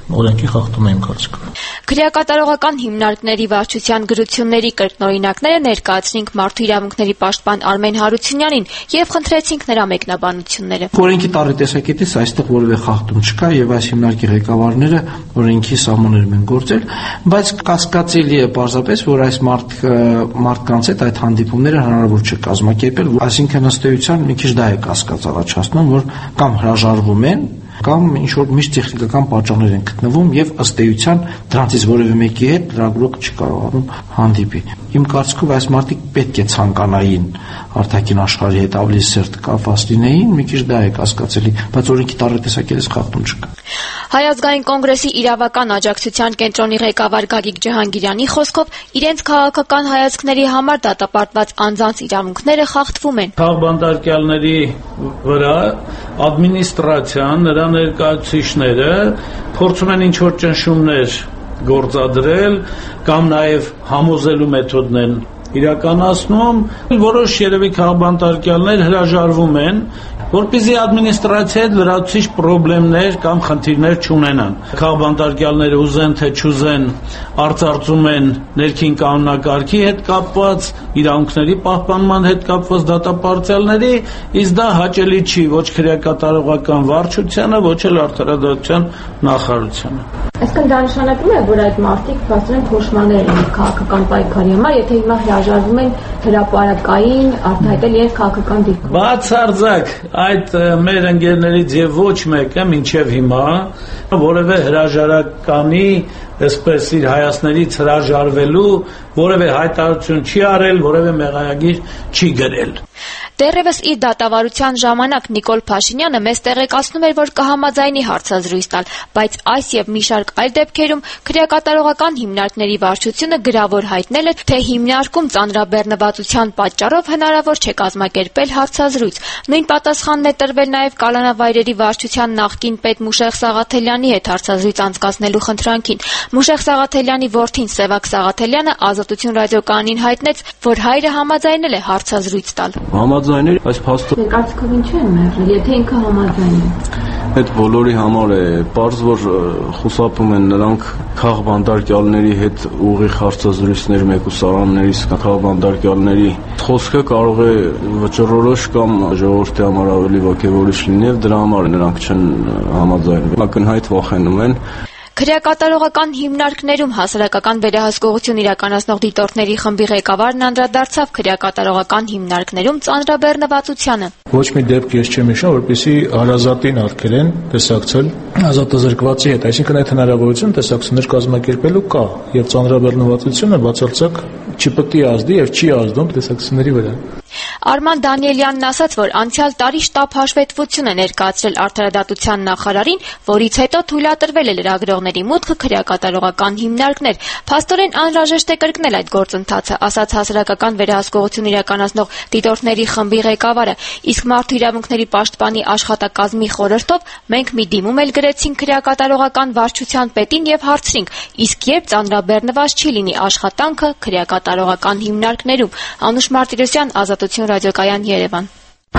օրենքի խախտում է իմ կարծիքով։ Քրեակատարողական հիմնարկների վարչության գրությունների կրկնօրինակները ներկայացրինք Մարդու իրավունքների պաշտպան Արմեն Հարությունյանին եւ խնդրեցինք նրա մեկնաբանությունները։ Օրենքի տառի տեսակետից այստեղ որևէ խախտում չկա եւ այս հիմնարկի ղեկավարները օրենքի սահմաններում են գործել, բայց կասկածելի է պարզապես, որ այս մարդ մարդկանց հետ այդ հանդիպումները հնարավոր չէ կազմակերպել, այսինքն ըստ էության մի քիչ դա է կասկած առաջացնում, որ կամ հրաժարվում են կամ ինչ-որ միշտ տեխնիկական պատճառներ են գտնվում եւ ըստ էության դրանցից որևէ մեկի հետ լրագրողը չի կարողանում հանդիպի։ Իմ կարծիքով այս մարդիկ պետք է ցանկանային արտաքին աշխարհի հետ ավելի սերտ կապված լինեին, մի քիչ դա է կասկածելի, բայց օրենքի տառի տեսակետից խախտում չկա։ Հայ ազգային կոնգրեսի իրավական աջակցության կենտրոնի ղեկավար Գագիկ Ջհանգիրյանի խոսքով իրենց քաղաքական հայացքների համար դատապարտված անձանց իրավունքները խախտվում են։ Քաղբանտարկյալների վրա ադմինիստրացիան, նրա ներկայացուցիչները փորձում են ինչ-որ ճնշումներ գործադրել կամ նաև համոզելու մեթոդներ են իրականացնում, որոշ երևի քաղբանտարկյալներ հրաժարվում են, որպեսզի ադմինիստրացիայի հետ լրացուցիչ խնդիրներ կամ խնդիրներ չունենան։ Քաղբանտարկյալները ուզեն թե չուզեն արծարծում են ներքին կանոնակարգի հետ կապված, իրավունքների պահպանման հետ կապված դատապարտյալների, իսկ դա հաճելի չի ոչ քրեակատարողական վարչությանը, ոչ էլ արդարադատության նախարարությանը։ Այսինքն դա նշանակում է, որ այդ մարդիկ փաստորեն փոշմաններ են քաղաքական պայքարի համար, եթե հիմա հրաժարվում են հրապարակային արտահայտել իրենց քաղաքական դիրքում։ Բացարձակ այդ մեր ընկերներից եւ ոչ մեկը մինչեւ հիմա որևէ հրաժարականի, այսպես իր հայացքներից հրաժարվելու որևէ հայտարարություն չի արել, որևէ մեղայագիր չի գրել։ Դեռևս իր դատավարության ժամանակ Նիկոլ Փաշինյանը մեզ տեղեկացնում էր, որ կհամաձայնի հարցազրույց տալ, բայց այս եւ մի շարք այլ դեպքերում քրեակատարողական հիմնարկների վարչությունը գրավոր հայտնել է, թե հիմնարկում ծանրաբեռնվածության պատճառով հնարավոր չէ կազմակերպել հարցազրույց։ Նույն պատասխանն է տրվել նաեւ Կալանավայրերի վարչության նախկին պետ Մուշեղ Սաղաթելյանի հետ հարցազրույց անցկացնելու խնդրանքին։ Մուշեղ Սաղաթելյանի որդին Սևակ Սաղաթելյանը Ազատություն ռադիոկայանին հայտնեց, որ հայրը համաձայնել է հարցազրույց տալ։ Համաձայնել այս փաստը Կարծիքով ինչու են մերժել, եթե ինքը համաձայն է։ Այդ բոլորի համար է պարզ, որ խուսափում են նրանք քաղբանտարկյալների հետ ուղիղ հարցազրույցներ մեկուսարաններից քաղբանտարկյալների խոսքը կարող է վճռորոշ կամ ժողովրդի համար ավելի ոգևորիչ լինի եւ դրա համար նրանք չեն համաձայնվել։ Ակնհայտ վախենում են։ Քրեակատարողական հիմնարկներում հասարակական վերահսկողություն իրականացնող դիտորդների խմբի ղեկավարն անդրադարձավ քրեակատարողական հիմնարկներում ծանրաբեռնվածությանը։ Ոչ մի դեպք ես չեմ հիշում, որպեսզի հարազատին արգել են տեսակցել ազատազրկվածի հետ, այսինքն այդ հնարավորությունը տեսակցություններ կազմակերպելու կա եւ ծանրաբեռնվածությունը բացարձակ չպետք է ազդի եւ չի ազդում տեսակցությունների վրա։ Արման Դանիելյանն ասաց, որ անցյալ տարի շտապ հաշվետվություն է ներկայացրել արդարադատության նախարարին, որից հետո թույլատրվել է լրագրողների մուտքը քրեակատարողական հիմնարկներ։ Փաստորեն անհրաժեշտ է կրկնել այդ գործընթացը, ասաց հասարակական վերահսկողություն իրականացնող դիտորդների խմբի ղեկավարը, իսկ Մարդու իրավունքների պաշտպանի աշխատակազմի խորհրդով մենք մի դիմում էլ գրեցինք քրեակատարողական վարչության պետին եւ հարցրինք, իսկ երբ ծանրաբեռնված չի լինի աշխատանքը քրեակատարողական հիմնարկներում։ Անուշ Մարտիրոսյան, Ազատություն ռադիոկայան, Երևան։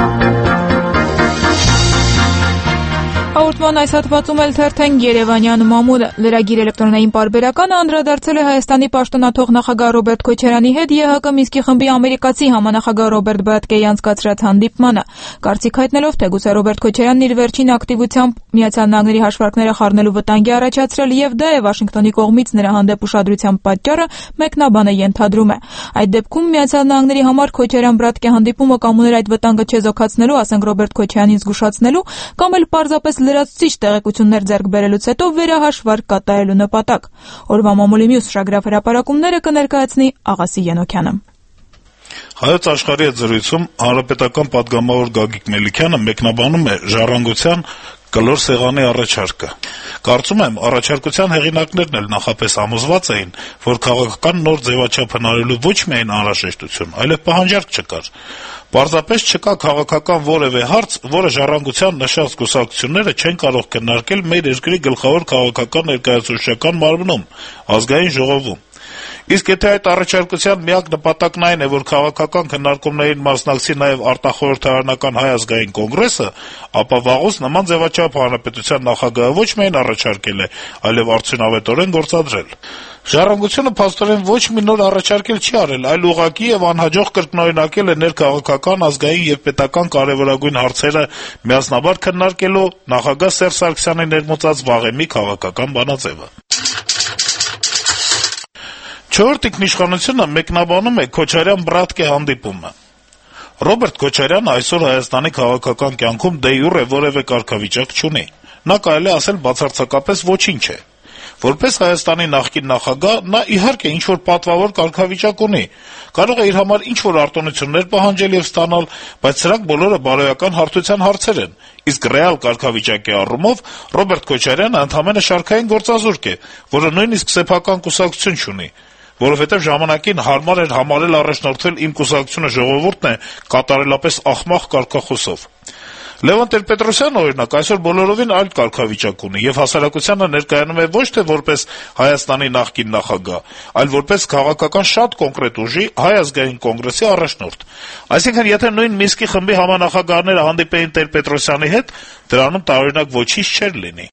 Հաղորդման այս հատվածում էլ թերթենք Երևանյան մամուլը։ Լրագիր էլեկտրոնային պարբերականը անդրադարձել է Հայաստանի պաշտոնաթող նախագահ Ռոբերտ Քոչարյանի հետ ԵՀԿ Մինսկի խմբի ամերիկացի համանախագահ Ռոբերտ Բրատկեի անցկացրած հանդիպմանը։ Կարծիք հայտնելով, թե գուցե Ռոբերտ Քոչարյանն իր վերջին ակտիվությամբ Միացյալ Նահանգների հաշվարկները խառնելու վտանգ է առաջացրել եւ դա է Վաշինգտոնի կողմից նրա հանդեպ ուշադրության պատճառը, մեկնաբանը ենթադրում է։ Այդ դեպքում Միացյալ Նահանգների համար Քոչարյան-Բրատկե հանդիպումը կամ ուներ այդ վտանգը չեզոքացնելու, ասենք Ռոբերտ Քոչարյանին զգուշացնելու, կամ էլ պարզապես լրացուցիչ տեղեկություններ ձեռք բերելուց հետո վերահաշվարկ կատարելու նպատակ։ Օրվա մամուլի մյուս շագրավ հրապարակումները կներկայացնի Աղասի Ենոքյանը։ Հայոց աշխարհի հետ զրույցում հանրապետական պատգամավոր Գագիկ Մելիքյանը մեկնաբանում է ժառանգության կլոր սեղանի առաջարկը։ Կարծում եմ, առաջարկության հեղինակներն էլ նախապես համոզված էին, որ քաղաքական նոր ձևաչափ հնարելու ոչ միայն անհրաժեշտություն, այլև պահանջարկ չկար։ Պարզապես չկա քաղաքական որևէ հարց, որը ժառանգության նշած կուսակցությունները չեն կարող քննարկել մեր երկրի գլխավոր քաղաքական ներկայացուցչական մարմնում՝ ազգային ժողովում։ Իսկ եթե այդ առաջարկության միակ նպատակն այն է, որ քաղաքական քննարկումներին մասնակցի նաև արտախորհրդարանական Հայ ազգային կոնգրեսը, ապա վաղուց նման ձևաչափ հանրապետության նախագահը ոչ միայն առաջարկել է, այլև արդյունավետորեն գործադրել։ Ժառանգությունը փաստորեն ոչ մի նոր առաջարկել չի արել, այլ ուղղակի եւ անհաջող կրկնօրինակել է ներքաղաքական, ազգային եւ պետական կարեւորագույն հարցերը միասնաբար քննարկելու նախագահ Սերժ Սարգսյանի ներմուծած վաղեմի քաղաքական բանաձևը։ Չորրորդ ինքնիշխանությունը մեկնաբանում է Քոչարյան-Բրատկե հանդիպումը։ Ռոբերտ Քոչարյանը այսօր Հայաստանի քաղաքական կյանքում դե յուրե որևէ կարգավիճակ չունի։ Նա կարելի ասել բացարձակապես ոչինչ է։ Որպես Հայաստանի նախկին նախագահ, նա իհարկե ինչ-որ պատվավոր կարգավիճակ ունի, կարող է իր համար ինչ-որ արտոնություններ պահանջել եւ ստանալ, բայց սրանք բոլորը բարոյական հարթության հարցեր են, իսկ ռեալ կարգավիճակի առումով Ռոբերտ Քոչարյանը ընդհանրապես շարքային գործազուրկ է, որը նույնիսկ սեփական կուսակցություն չունի, որովհետեւ ժամանակին հարմար էր համարել առաջնորդվել իմ կուսակցությունը ժողովուրդն է կատարելապես ախմախ կարգախոսով։ Լևոն Տեր-Պետրոսյանը, օրինակ, այսօր բոլորովին այլ կարգավիճակ ունի եւ հասարակությանը ներկայանում է ոչ թե որպես Հայաստանի նախկին նախագահ, այլ որպես քաղաքական շատ կոնկրետ ուժի Հայ ազգային կոնգրեսի առաջնորդ։ Այսինքն, եթե նույն Մինսկի խմբի համանախագահները հանդիպեին Տեր-Պետրոսյանի հետ, դրանում տարօրինակ ոչինչ չէր լինի։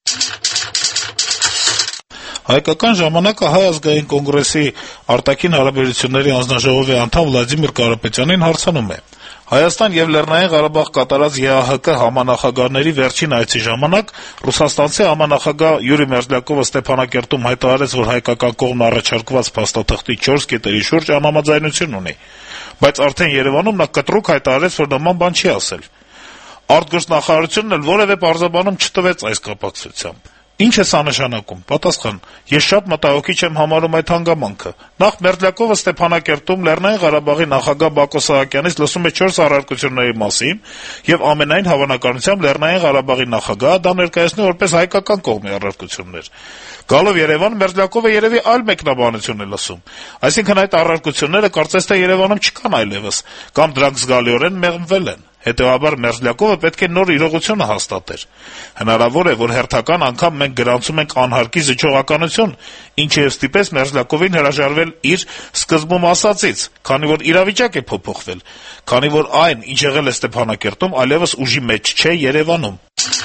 Հայկական ժամանակը Հայ ազգային կոնգրեսի արտաքին հարաբերությունների անձնաժողովի անդամ Վլադիմիր Կարապետյանին հարցնում է. Հայաստան եւ Լեռնային Ղարաբաղ կատարած ԵԱՀԿ համանախագահների վերջին այցի ժամանակ ռուսաստանցի համանախագահ Յուրի Մերզլյակովը Ստեփանակերտում հայտարարեց, որ հայկական կողմն առաջարկված փաստաթղթի չորս կետերի շուրջ անհամաձայնություն ունի, բայց արդեն Երևանում նա կտրուկ հայտարարեց, որ նման բան չի ասել։ Արտգործնախարարությունն էլ որևէ պարզաբանում չտվեց այս կապակցությամբ։ Ինչ է սա նշանակում։ Պատասխան. Ես շատ մտահոգիչ եմ համարում այդ հանգամանքը։ Նախ Մերձլյակովը Ստեփանակերտում Լեռնային Ղարաբաղի նախագահ Բակո Սահակյանից լսում է չորս առարկությունների մասին եւ ամենայն հավանականությամբ Լեռնային Ղարաբաղի նախագահը դա ներկայացնի որպես հայկական կողմի առարկություններ։ Գալով Երևան, Մերձլյակովը երևի այլ մեկնաբանություն է լսում։ Այսինքն այդ առարկությունները կարծես թե Երևանում չկան այլևս, կամ դրանք զգալիորեն մեղմվել են։ Հետևաբար Մերզլյակովը պետք է նոր իրողությունը հաստատեր։ Հնարավոր է, որ հերթական անգամ մենք գրանցում ենք անհարկի զիջողականություն, ինչը եւ ստիպեց Մերզլյակովին հրաժարվել իր սկզբում ասածից, քանի որ իրավիճակ է փոփոխվել, քանի որ այն, ինչ եղել է Ստեփանակերտում, այլևս ուժի մեջ չէ Երևանում։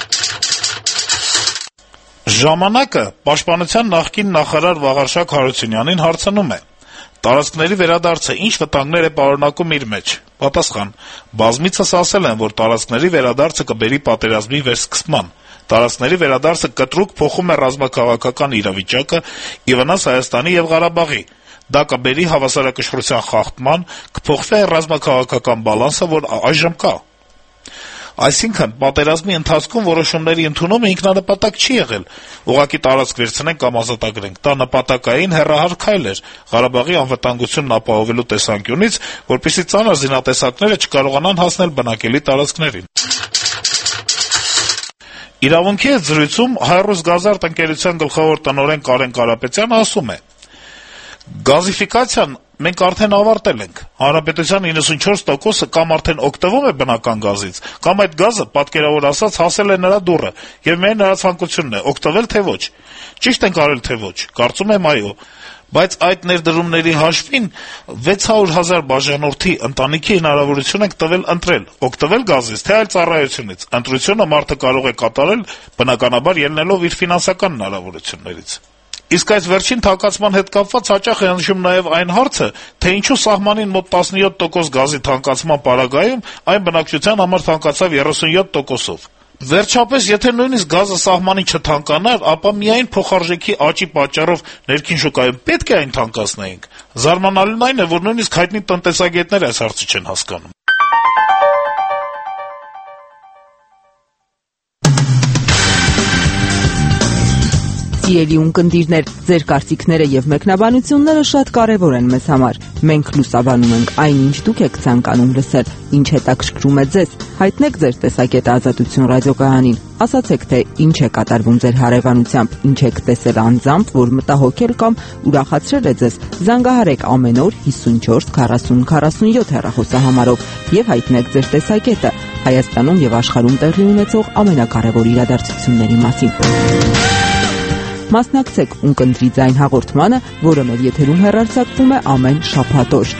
Ժամանակը պաշտպանության նախկին նախարար Վաղարշակ Հարությունյանին հարցնում է. Տարածքների վերադարձը ինչ վտանգներ է պարունակում իր մեջ։ Պատասխան. Բազմիցս ասել են, որ տարածքների վերադարձը կբերի պատերազմի վերսկսման։ Տարածքների վերադարձը կտրուկ փոխում է ռազմաքաղաքական իրավիճակը ի վնաս Հայաստանի եւ Ղարաբաղի։ Դա կբերի հավասարակշռության խախտման, կփոխվի ռազմաքաղաքական բալանսը, որ այժմ կա։ Այսինքն, պատերազմի ընթացքում որոշումների ընդունումը ինքնանպատակ չի եղել։ Ուղղակի տարածք վերցնենք կամ ազատագրենք։ Դա նպատակային հեռահար քայլ էր Ղարաբաղի անվտանգությունն ապահովելու տեսանկյունից, որպեսզի ծանր զինատեսակները չկարողանան հասնել բնակելի տարածքներին։ Իրավունքի հետ զրույցում «Հայրուսգազարդ» ընկերության գլխավոր տնօրեն Կարեն Կարապետյանը ասում է. Գազիֆիկացիան մենք արդեն ավարտել ենք։ Հանրապետության իննսունչորս տոկոսը կամ արդեն օգտվում է բնական գազից, կամ այդ գազը, պատկերավոր ասած, հասել է նրա դուռը, եւ միայն նրա ցանկությունն է օգտվել թե ոչ։ Ճիշտ ենք արել թե ոչ։ Կարծում եմ այո։ Բայց այդ ներդրումների հաշվին վեց հարյուր հազար բաժանորդի ընտանիքի հնարավորություն ենք տվել ընտրել, օգտվել գազից թե այլ ծառայությունից։ Ընտրությունը մարդը կարող է կատարել, բնականաբար ելնելով իր ֆինանսական հնարավորություններից։ Իսկ այս վերջին թանկացման հետ կապված հաճախ է հնչում նաև այն հարցը, թե ինչու սահմանին մոտ տասնյոթ տոկոս գազի թանկացման պարագայում այն բնակչության համար թանկացավ երեսունյոթ տոկոսով։ Վերջապես, եթե նույնիսկ գազը սահմանին չթանկանար, ապա միայն փոխարժեքի աճի պատճառով ներքին շուկայում պետք է այն թանկացնեինք։ Զարմանալին այն է, որ նույնիսկ հայտնի տնտեսագետներ այս հարցը չեն հասկանում։ Սիրելի ունկնդիրներ, ձեր կարծիքները եւ մեկնաբանությունները շատ կարեւոր են մեզ համար։ Մենք լուսաբանում ենք այն, ինչ դուք եք ցանկանում լսել, ինչ հետաքրքրում է ձեզ։ Հայտնեք ձեր տեսակետը Ազատություն ռադիոկայանին։ Ասացեք, թե ինչ է կատարվում ձեր հարևանությամբ, ինչ եք տեսել անձամբ, որ մտահոգել կամ ուրախացրել է ձեզ։ Զանգահարեք ամեն օր հիսունչորս քառասուն քառասունյոթ հեռախոսահամարով եւ հայտնեք ձեր տեսակետը Հայաստանում եւ աշխարհում տեղի ունեցող ամենակարևոր իրադարձությունների մասին։ Մասնակցեք «Ունկնդրի ձայն» հաղորդմանը, որը մեր եթերում հեռարձակվում է ամեն շաբաթ օր։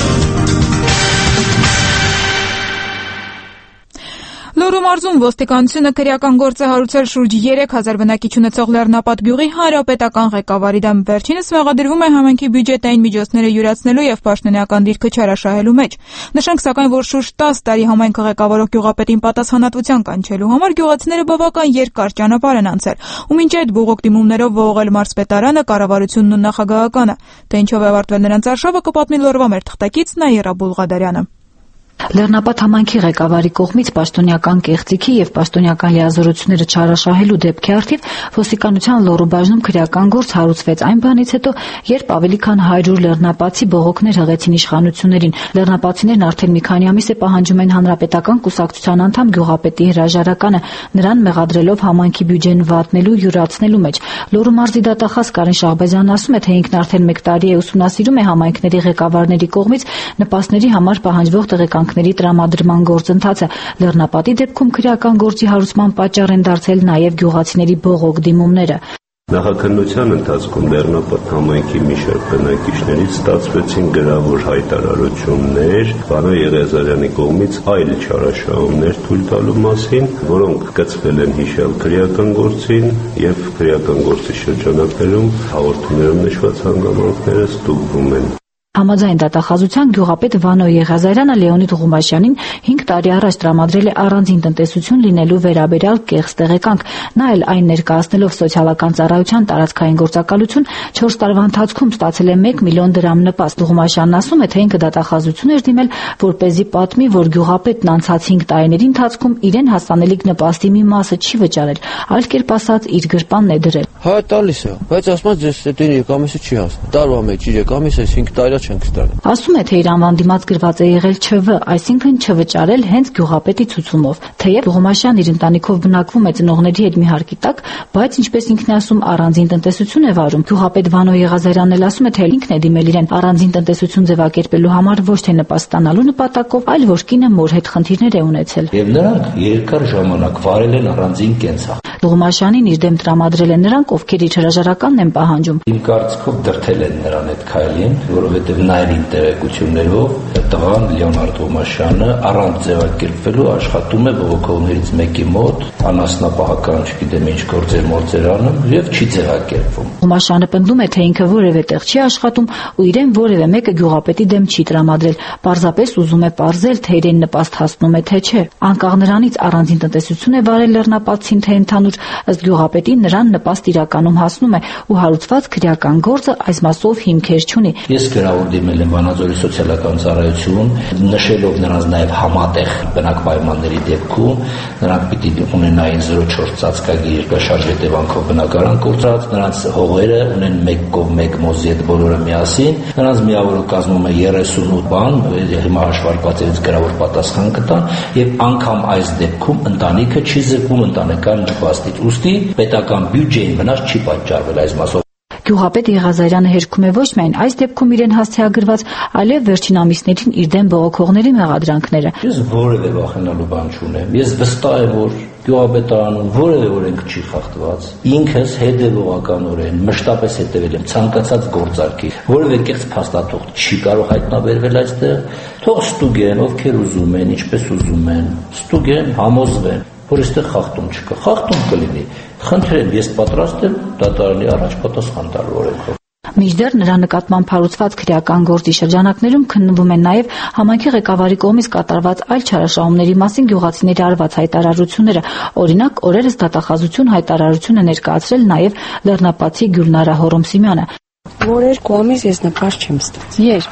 Լոռու մարզում ոստիկանությունը քրեական գործ է հարուցել շուրջ երեք հազար բնակիչ ունեցող Լեռնապատ գյուղի հանրապետական ղեկավարի դեմ։ Վերջինս մեղադրվում է համայնքի բյուջետային միջոցները յուրացնելու եւ պաշտոնեական դիրքը չարաշահելու մեջ։ Նշենք սակայն, որ շուրջ տասը տարի համայնքը ղեկավարող գյուղապետին պատասխանատվության կանչելու համար գյուղացիները բավական երկար ճանապարհ են անցել, ու մինչ այդ բողոք դիմումներով ողողել մարզպետարանը, կառավարությունն ու նախագահականը։ Թե ինչով է ավարտվել նրանց արշավը, կպատմի Լոռվա մեր թղթակից Նաիրա Բուլղադարյանը։ Լեռնապատ համայնքի ղեկավարի կողմից պաշտոնեական կեղծիքի եւ պաշտոնեական լիազորությունները չարաշահելու դեպքի առթիվ ոստիկանության Լոռու բաժնում քրեական գործ հարուցվեց այն բանից հետո, երբ ավելի քան հարյուր լեռնապատցի բողոքներ հղեցին իշխանություններին։ Լեռնապատցիներն արդեն մի քանի ամիս է պահանջում են հանրապետական կուսակցության անդամ գյուղապետի հրաժարականը, նրան մեղադրելով համայնքի բյուջեն վատնելու, յուրացնելու մեջ։ Լոռու մարզի դատախազ Կարեն Շահբազյանն ասում է, թե ինքն արդեն մեկ տարի է ուսումնասիրում է համայնքների ղեկավարների կողմից նպաստների համար պահանջվող տեղեկանքների տրամադրման գործընթացը։ Լեռնապատի դեպքում քրեական գործի հարուցման պատճառ են դարձել նաև գյուղացիների բողոք դիմումները։ Նախաքննության ընթացքում Լեռնապատ համայնքի մի շարք բնակիչներից ստացվեցին գրավոր հայտարարություններ Վանո Եղիազարյանի կողմից այլ չարաշահումներ թույլ տալու մասին, որոնք կցվել են հիշյալ քրեական գործին եւ քրեական գործի շրջանակներում հաղորդումներում նշված հանգամանքները ստուգվում են։ Համաձայն դատախազության գյուղապետ Վանո Եղիազարյանը Լեոնիդ Ղումաշյանին հինգ տարի առաջ տրամադրել է առանձին տնտեսություն լինելու վերաբերյալ կեղծ տեղեկանք։ Նա էլ այն ներկայացնելով սոցիալական ծառայության տարածքային գործակալություն չորս տարվա ընթացքում ստացել է մեկ միլիոն դրամ նպաստ։ Ղումաշյանն ասում է, թե ինքը դատախազություն էր դիմել, որպեսզի պատմի, որ գյուղապետն անցած հինգ տարիների ընթացքում իրեն հասանելիք նպաստի մի մասը չի վճարել, այլ կերպ ասած իր գրպանն է դրել։ Հա տալիս է, բայց ասում ես դե եկամիսը չի հասնում։ Տարվա մեջ իր եկամիսը հինգ տարի Ասում է, թե իր անվան դիմաց գրված է եղել ՉՎ, այսինքն չվճարել հենց գյուղապետի ցուցումով։ Թեև Ղումաշյանն իր ընտանիքով բնակվում է ծնողների հետ մի հարկի տակ, բայց ինչպես ինքն է ասում, առանձին տնտեսություն է վարում։ Գյուղապետ Վանո Եղիազարյանն էլ ասում է, թե ինքն է դիմել իրեն առանձին տնտեսություն ձևակերպելու համար ոչ թե նպաստ ստանալու նպատակով, այլ որ կինը մոր հետ խնդիրներ է ունեցել։ Եվ նրանք երկար ժամանակ վարել են առանձին կենցաղ։ Ղումաշյանին իր դեմ տրամադրել են նրանք, ովքեր իր հրաժարականն են պահանջում։ Իմ կարծիքով դրթել են նրան այդ քայլին, որովհետև նաև իր տեղեկություններով տղան Լեոնարդ Ղումաշյանը առանց ձևակերպվելու աշխատում է բողոքողներից մեկի մոտ, անասնապահական, չգիտեմ ինչ գործեր մորձեր անում եւ չի ձևակերպվում։ Ղումաշյանը պնդում է, թե ինքը որևէ տեղ չի աշխատում ու իրեն որևէ մեկը գյուղապետի դեմ չի տրամադրել, պարզապես ուզում է պարզել, թե իրեն նպաստ հասնում է թե չէ։ Անկախ նրանից առանձին տնտեսություն է վարել լեռնապատցին, թե ընդհանուր, ըստ գյուղապետի նրան նպաստ իրականում հասնում է ու հարուցված քրեական գործը այս մասով հիմքեր չունի։ Ես գրավոր դիմել եմ Վանաձորի սոցիալական ծառայություն, նշելով նրանց նաև համատեղ բնակ պայմանների դեպքում նրանք պիտի ունենային զրո չորս ծածկագիր երկաշարժ հետևանքով բնակարան կորցրած, նրանց հողերը ունեն մեկ կողմ մեկ մոզի հետ բոլորը միասին, նրանց միավորը կազմում է երեսունութ բան, հիմա հաշվարկված է գրավոր պատասխան կտան, եւ անգամ այս դեպքում ընտանիքը չի զրկվում ընտանեկան նպաստից։ Ուստի պետական բյուջեին վնաս չի պատճառվել այս մասով։ Գյուղապետ Եղիազարյանը հերքում է ոչ միայն այս դեպքում իրեն հասցեագրված, այլև վերջին ամիսներին իր դեմ բողոքողների մեղադրանքները։ Ես որևէ վախենալու բան չունեմ։ Ես վստահ եմ, որ գյուղապետարանում որևէ օրենք չի խախտված։ Ինքս հետևողականորեն մշտապես հետևել եմ ցանկացած գործարքի։ Որևէ կեղծ փաստաթուղթ չի կարող հայտնաբերվել այստեղ։ Թող ստուգեն, ովքեր ուզում են, ինչպես ուզում են, ստուգեն, համոզվեն, որ այստեղ խախտում չկա։ Խախտում կլինի։ Խնդրեմ, ես պատրաստ եմ դատարանի առաջ պատասխան տալու օրենքով։ Մինչդեռ նրա նկատմամբ հարուցված քրեական գործի շրջանակներում քննվում են նաև համայնքի ղեկավարի կողմից կատարված այլ չարաշահումների մասին գյուղացիների արված հայտարարությունները։ Օրինակ, օրերս դատախազություն հայտարարություն է ներկայացրել նաև լեռնապատցի Գյուլնարա Հոռոմսիմյանը։ Որ երկու ամիս ես նպաստ չեմ ստացել։ Եր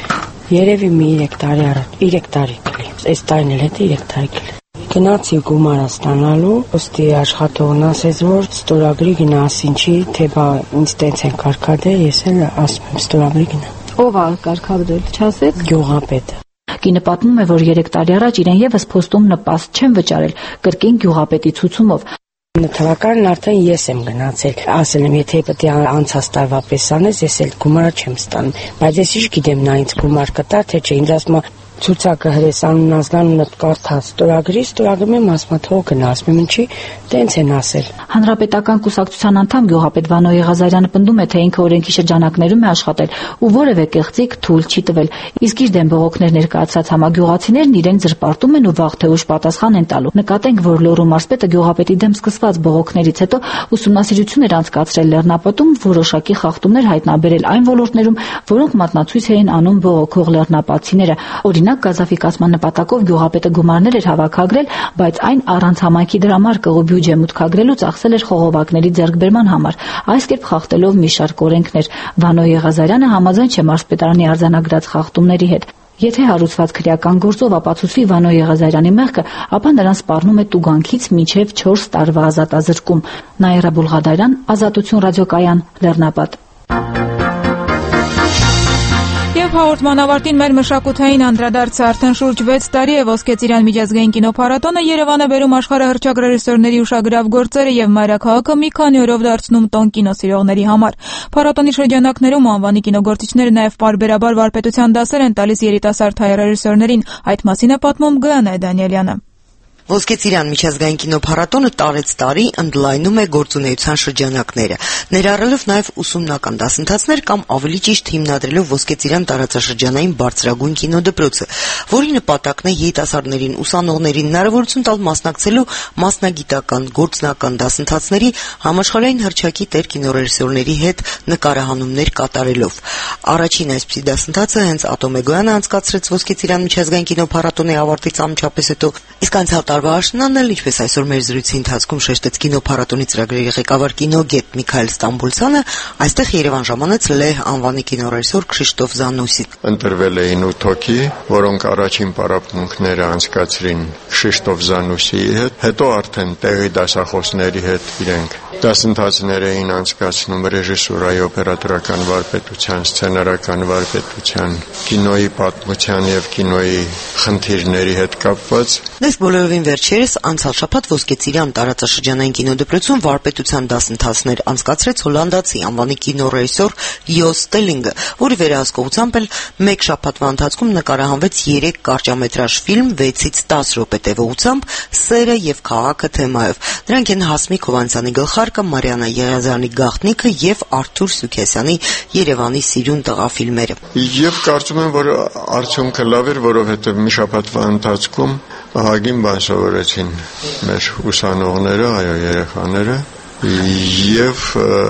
երևի մի երեք տարի առաջ, երեք տարի կլի։ Այս տարին էլ հետո երեք տարի կլի։ Գնացի գումարը ստանալու, ըստի աշխատողն ասեց, որ ստորագրի գնա, ասինչի, թե բա ինձ տենց են կարգադրել, ես էլ ասում եմ ստորագրի գնա։ Ով է կարգադրել, չասեց։ Գյուղապետը։ Կինը պատմում է, որ երեք տարի առաջ իրեն եւս փոստում նպաստ չեն վճարել, կրկին գյուղապետի ցուցումով։ Թվականն արդեն ես եմ գնացել, ասել եմ, եթե պետք է անցած տարվա պես անես, ես էլ գումարը չեմ ստանում, բայց ես ինչ գիտեմ նա ինձ գումար կտա, թե չէ, ինձ ասում է ցուցակը հրես անուն ազգանունը կարդաց, ստորագրի, ստորագրում եմ ասում թող գնաս, մեմ ինչի տենց են ասել։ Հանրապետական կուսակցության անդամ գյուղապետ Վանո Եղազարյանը պնդում է, թե ինքը օրենքի շրջանակներում է աշխատել ու որևէ կեղծիք թույլ չի տվել։ Իսկ իր դեմ բողոքներ ներկայացած համագյուղացիներն իրենք զրպարտում են ու վաղ թե ուշ պատասխան են տալու։ Նկատենք, որ Լոռու մարզպետը գյուղապետի դեմ սկսված բողոքներից հետո ուսումնասիրություն էր անցկացրել Լեռնապետում, որոշակի խախտումներ հայտնաբերել այն ոլորտներում, որոնք մատնացույց էին անում բողոքող լեռնապատցիները։ Օրինակ, գազաֆիկացման նպատակով գյուղապետը գումարներ էր հավաքագրել, բայց այն առանց համայնքի դրամար կղու բյուջե մուտքագրելու ծախսել էր խողովակների ձեռքբերման համար, այս կերպ խախտելով մի շարք օրենքներ։ Վանո Եղազարյանը համաձայն չէ մարզպետարանի արձանագրած խախտումների հետ։ Եթե հարուցված քրեական գործով ապացուցվի Վանո Եղազարյանի մեղքը, ապա նրան սպառնում է տուգանքից մինչև չորս տարվա ազատազրկում։ Նաիրա Բուլղադարյան, Ազատություն ռադիոկայան, Լեռնապատ։ Եվ հաղորդման ավարտին մեր մշակութային անդրադարձը արդեն շուրջ վեց տարի է Ոսկե Ծիրան միջազգային կինոփառատոնը Երևանը բերում աշխարհահռչակ ռեժիսորների ուշագրավ գործերը եւ մայրաքաղաքը մի քանի օրով դարձնում տոն կինոսիրողների համար։ Փառատոնի շրջանակներում անվանի կինոգործիչները նաեւ պարբերաբար վարպետության դասեր են տալիս երիտասարդ հայ ռեժիսորներին։ Այդ մասին է պատմում Գայանե Դանիելյանը։ Ոսկե Ծիրան միջազգային կինոփառատոնը տարեց տարի ընդլայնում է գործունեության շրջանակները, ներառելով նաև ուսումնական դասընթացներ կամ ավելի ճիշտ հիմնադրելով Ոսկե Ծիրան տարածաշրջանային բարձրագույն կինոդպրոցը, որի նպատակն է երիտասարդներին, ուսանողներին հնարավորություն տալ մասնակցելու մասնագիտական, գործնական դասընթացների համաշխարհային հռչակի տեր կինոռեժիսորների հետ նկարահանումներ կատարելով։ Առաջին այսպիսի դասընթացը հենց Ատոմե Գոյանը անցկացրեց Ոսկե Ծիրան միջազգային կինոփառատոնի ավարտից անմիջապես հետո, իսկ անցյալ տարվա աշնանն էլ, ինչպես այսօր մեր զրույցի ընթացքում շեշտեց կինոփառատոնի ծրագրերի ղեկավար կինոգետ Միքայել Ստամբուլցյանը, այստեղ Երևան ժամանեց Լեհ անվանի կինոռեժիսոր Քրիշտոֆ Զանուսին։ Ընտրվել էին ութ հոգի, որոնք առաջին պարապմունքները անցկացրին Քրիշտոֆ Զանուսիի հետ, հետո արդեն տեղի դասախոսների հետ իրենք դասընթացներ էին անցկացնում ռեժիսուրայի, օպերատորական վարպետության, սցենարական վարպետության, կինոյի պատմության եւ կինոյի խնդիրների հետ կապված։ Դες բոլորովին վերջերս անցյալ շաբաթ Ոսկե Ծիրան տարածաշրջանային կինոդպրոցում վարպետության դասընթացներ անցկացրեց հոլանդացի անվանի կինոռեժիսոր Յոս Ստելինգը, որի վերահսկողությամբ էլ մեկ շաբաթվա ընթացքում նկարահանվեց երեք կարճամետրաժ ֆիլմ վեցից տասը րոպե տևողությամբ սերը եւ քաղաքը թեմայով։ Դրանք են Հասմիկ Հովանեսյանի գլխարկը, Մարիաննա Եղիազարյանի Գաղտնիքը եւ Արթուր Սուքեսյանի Երևանի սիրուն տղա ֆիլմերը։ Եվ կարծում եմ, որ արդյունքը լավ էր, որովհետեւ մի շաբաթվա ընթացքում ահագին բան սովորեցին մեր ուսանողները, այո, երեխաները, եւ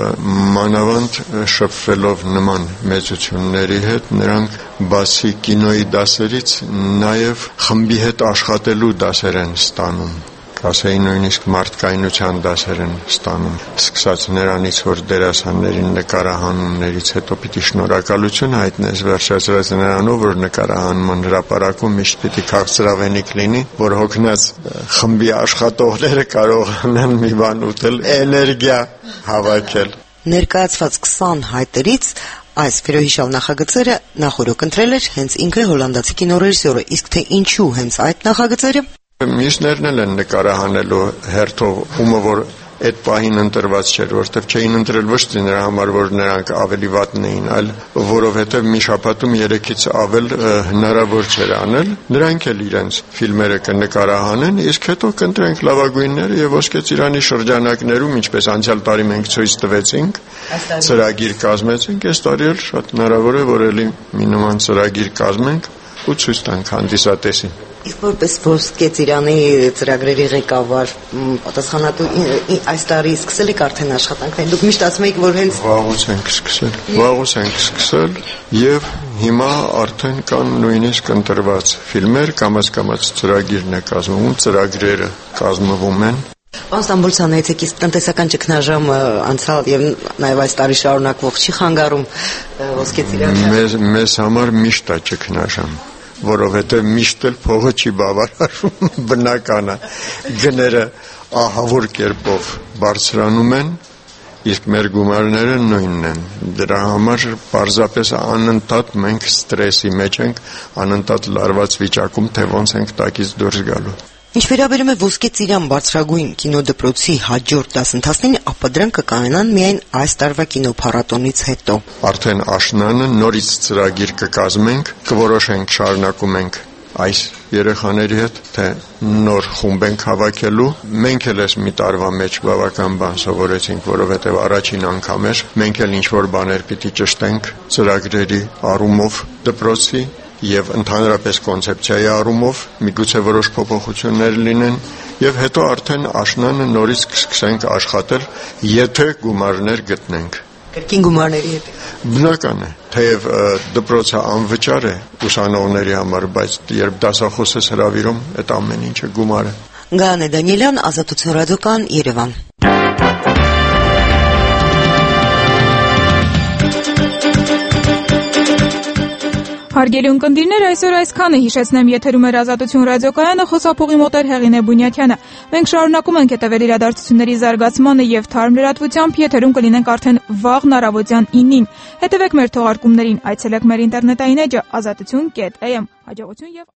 մանավանդ շփվելով նման մեծությունների հետ, նրանք բացի կինոյի դասերից նաեւ խմբի հետ աշխատելու դասեր են ստանում, ասեի նույնիսկ մարդկայնության դասեր են ստանում, սկսած նրանից, որ դերասաններին նկարահանումներից հետո պիտի շնորհակալություն հայտնես, վերջացրած նրանով, որ նկարահանման հրապարակում միշտ պիտի քաղցրավենիք լինի, որ հոգնած խմբի աշխատողները կարողանան մի բան ուտել, էներգիա հավաքել։ Ներկայացված քսան հայտերից այս վերոհիշյալ նախագծերը նախորոք ընտրել էր հենց ինքը հոլանդացի կինոռեժիսորը, իսկ թե ինչու հենց այդ նախագծերը։ Մյուսներն էլ են նկարահանելու հերթով, ումը որ այդ պահին ընտրված չէր, որովհետև չէին ընտրել ոչ թե նրա համար, որ նրանք ավելի վատն էին, այլ որովհետև մի շաբաթում երեքից ավել հնարավոր չէր անել, նրանք էլ իրենց ֆիլմերը կնկարահանեն, իսկ հետո կընտրենք լավագույնները եւ Ոսկե Ծիրանի շրջանակներում, ինչպես անցյալ տարի մենք ցույց տվեցինք, ծրագիր կազմեցինք, այս տարի էլ շատ հնարավոր է, որ էլի մի նման ծրագիր կազմենք ու ցույց տանք հանդիսատեսին։ Իսկ որպես Ոսկե Ծիրանի ծրագրերի ղեկավար պատասխանատու այս տարի սկսել եք արդեն աշխատանքներ։ Դուք միշտ ասում եք, որ հենց վաղուց ենք սկսել։ Վաղուց ենք սկսել եւ հիմա արդեն կան նույնիսկ ընտրված ֆիլմեր, կամաց-կամաց ծրագիրն է կազմվում, ծրագրերը կազմվում են։ Պարոն Ստամբուլցյան, այցեք իսկ տնտեսական ճգնաժամը անցյալ եւ նաեւ այս տարի շարունակվող չի խանգարում Ոսկե Ծիրանը։ Մեզ մեզ համար միշտ է ճգնաժամ, որովհետև միշտ էլ փողը չի բավարարում, բնական է, գները ահավոր կերպով բարձրանում են, իսկ մեր գումարները նույնն են։ Դրա համար պարզապես անընդհատ մենք ստրեսի մեջ ենք, անընդհատ լարված վիճակում, թե ոնց ենք տակից դուրս գալու։ Ինչ վերաբերում է Ոսկե Ծիրան բարձրագույն կինոդպրոցի հաջորդ դասընթացներին, ապա դրանք կկայանան միայն այս տարվա կինոփառատոնից հետո։ Արդեն աշնանը նորից ծրագիր կկազմենք, կորոշենք շարունակում ենք այս երեխաների հետ, թե նոր խումբ ենք հավաքելու։ Մենք էլ ես մի տարվա մեջ բավական բան սովորեցինք, որովհետև առաջին անգամ էր, մենք էլ ինչ-որ բաներ պիտի ճշտենք ծրագրերի առումով դպրոցի եւ ընդհանրապես կոնցեպցիայի առումով, միգուցե որոշ փոփոխություններ լինեն, եւ հետո արդեն աշնանը նորից կսկսենք աշխատել, եթե գումարներ գտնենք։ Կրկին գումարների հետ։ Բնական է, թեև դպրոցը անվճար է ուսանողների համար, բայց երբ դասախոս ես հրավիրում, այդ ամեն ինչը գումար է։ Գայանե Դանիելյան, Ազատություն ռադիոկան, Երևան։ Հարգելի ունկնդիրներ, այսօր այսքանը հիշեցնեմ, եթերում էր Ազատություն ռադիոկայանը, խոսափողի մոտ էր Հեղինե Բունյաթյանը։ Մենք շարունակում ենք հետևել իրադարձությունների զարգացմանը եւ թարմ լրատվությամբ, եթերում կլինենք արդեն վաղ առավոտյան ինին։ Հետևեք մեր թողարկումներին, այցելեք մեր ինտերնետային էջը ազատություն կետ էյ էմ։ Հաջողություն եւ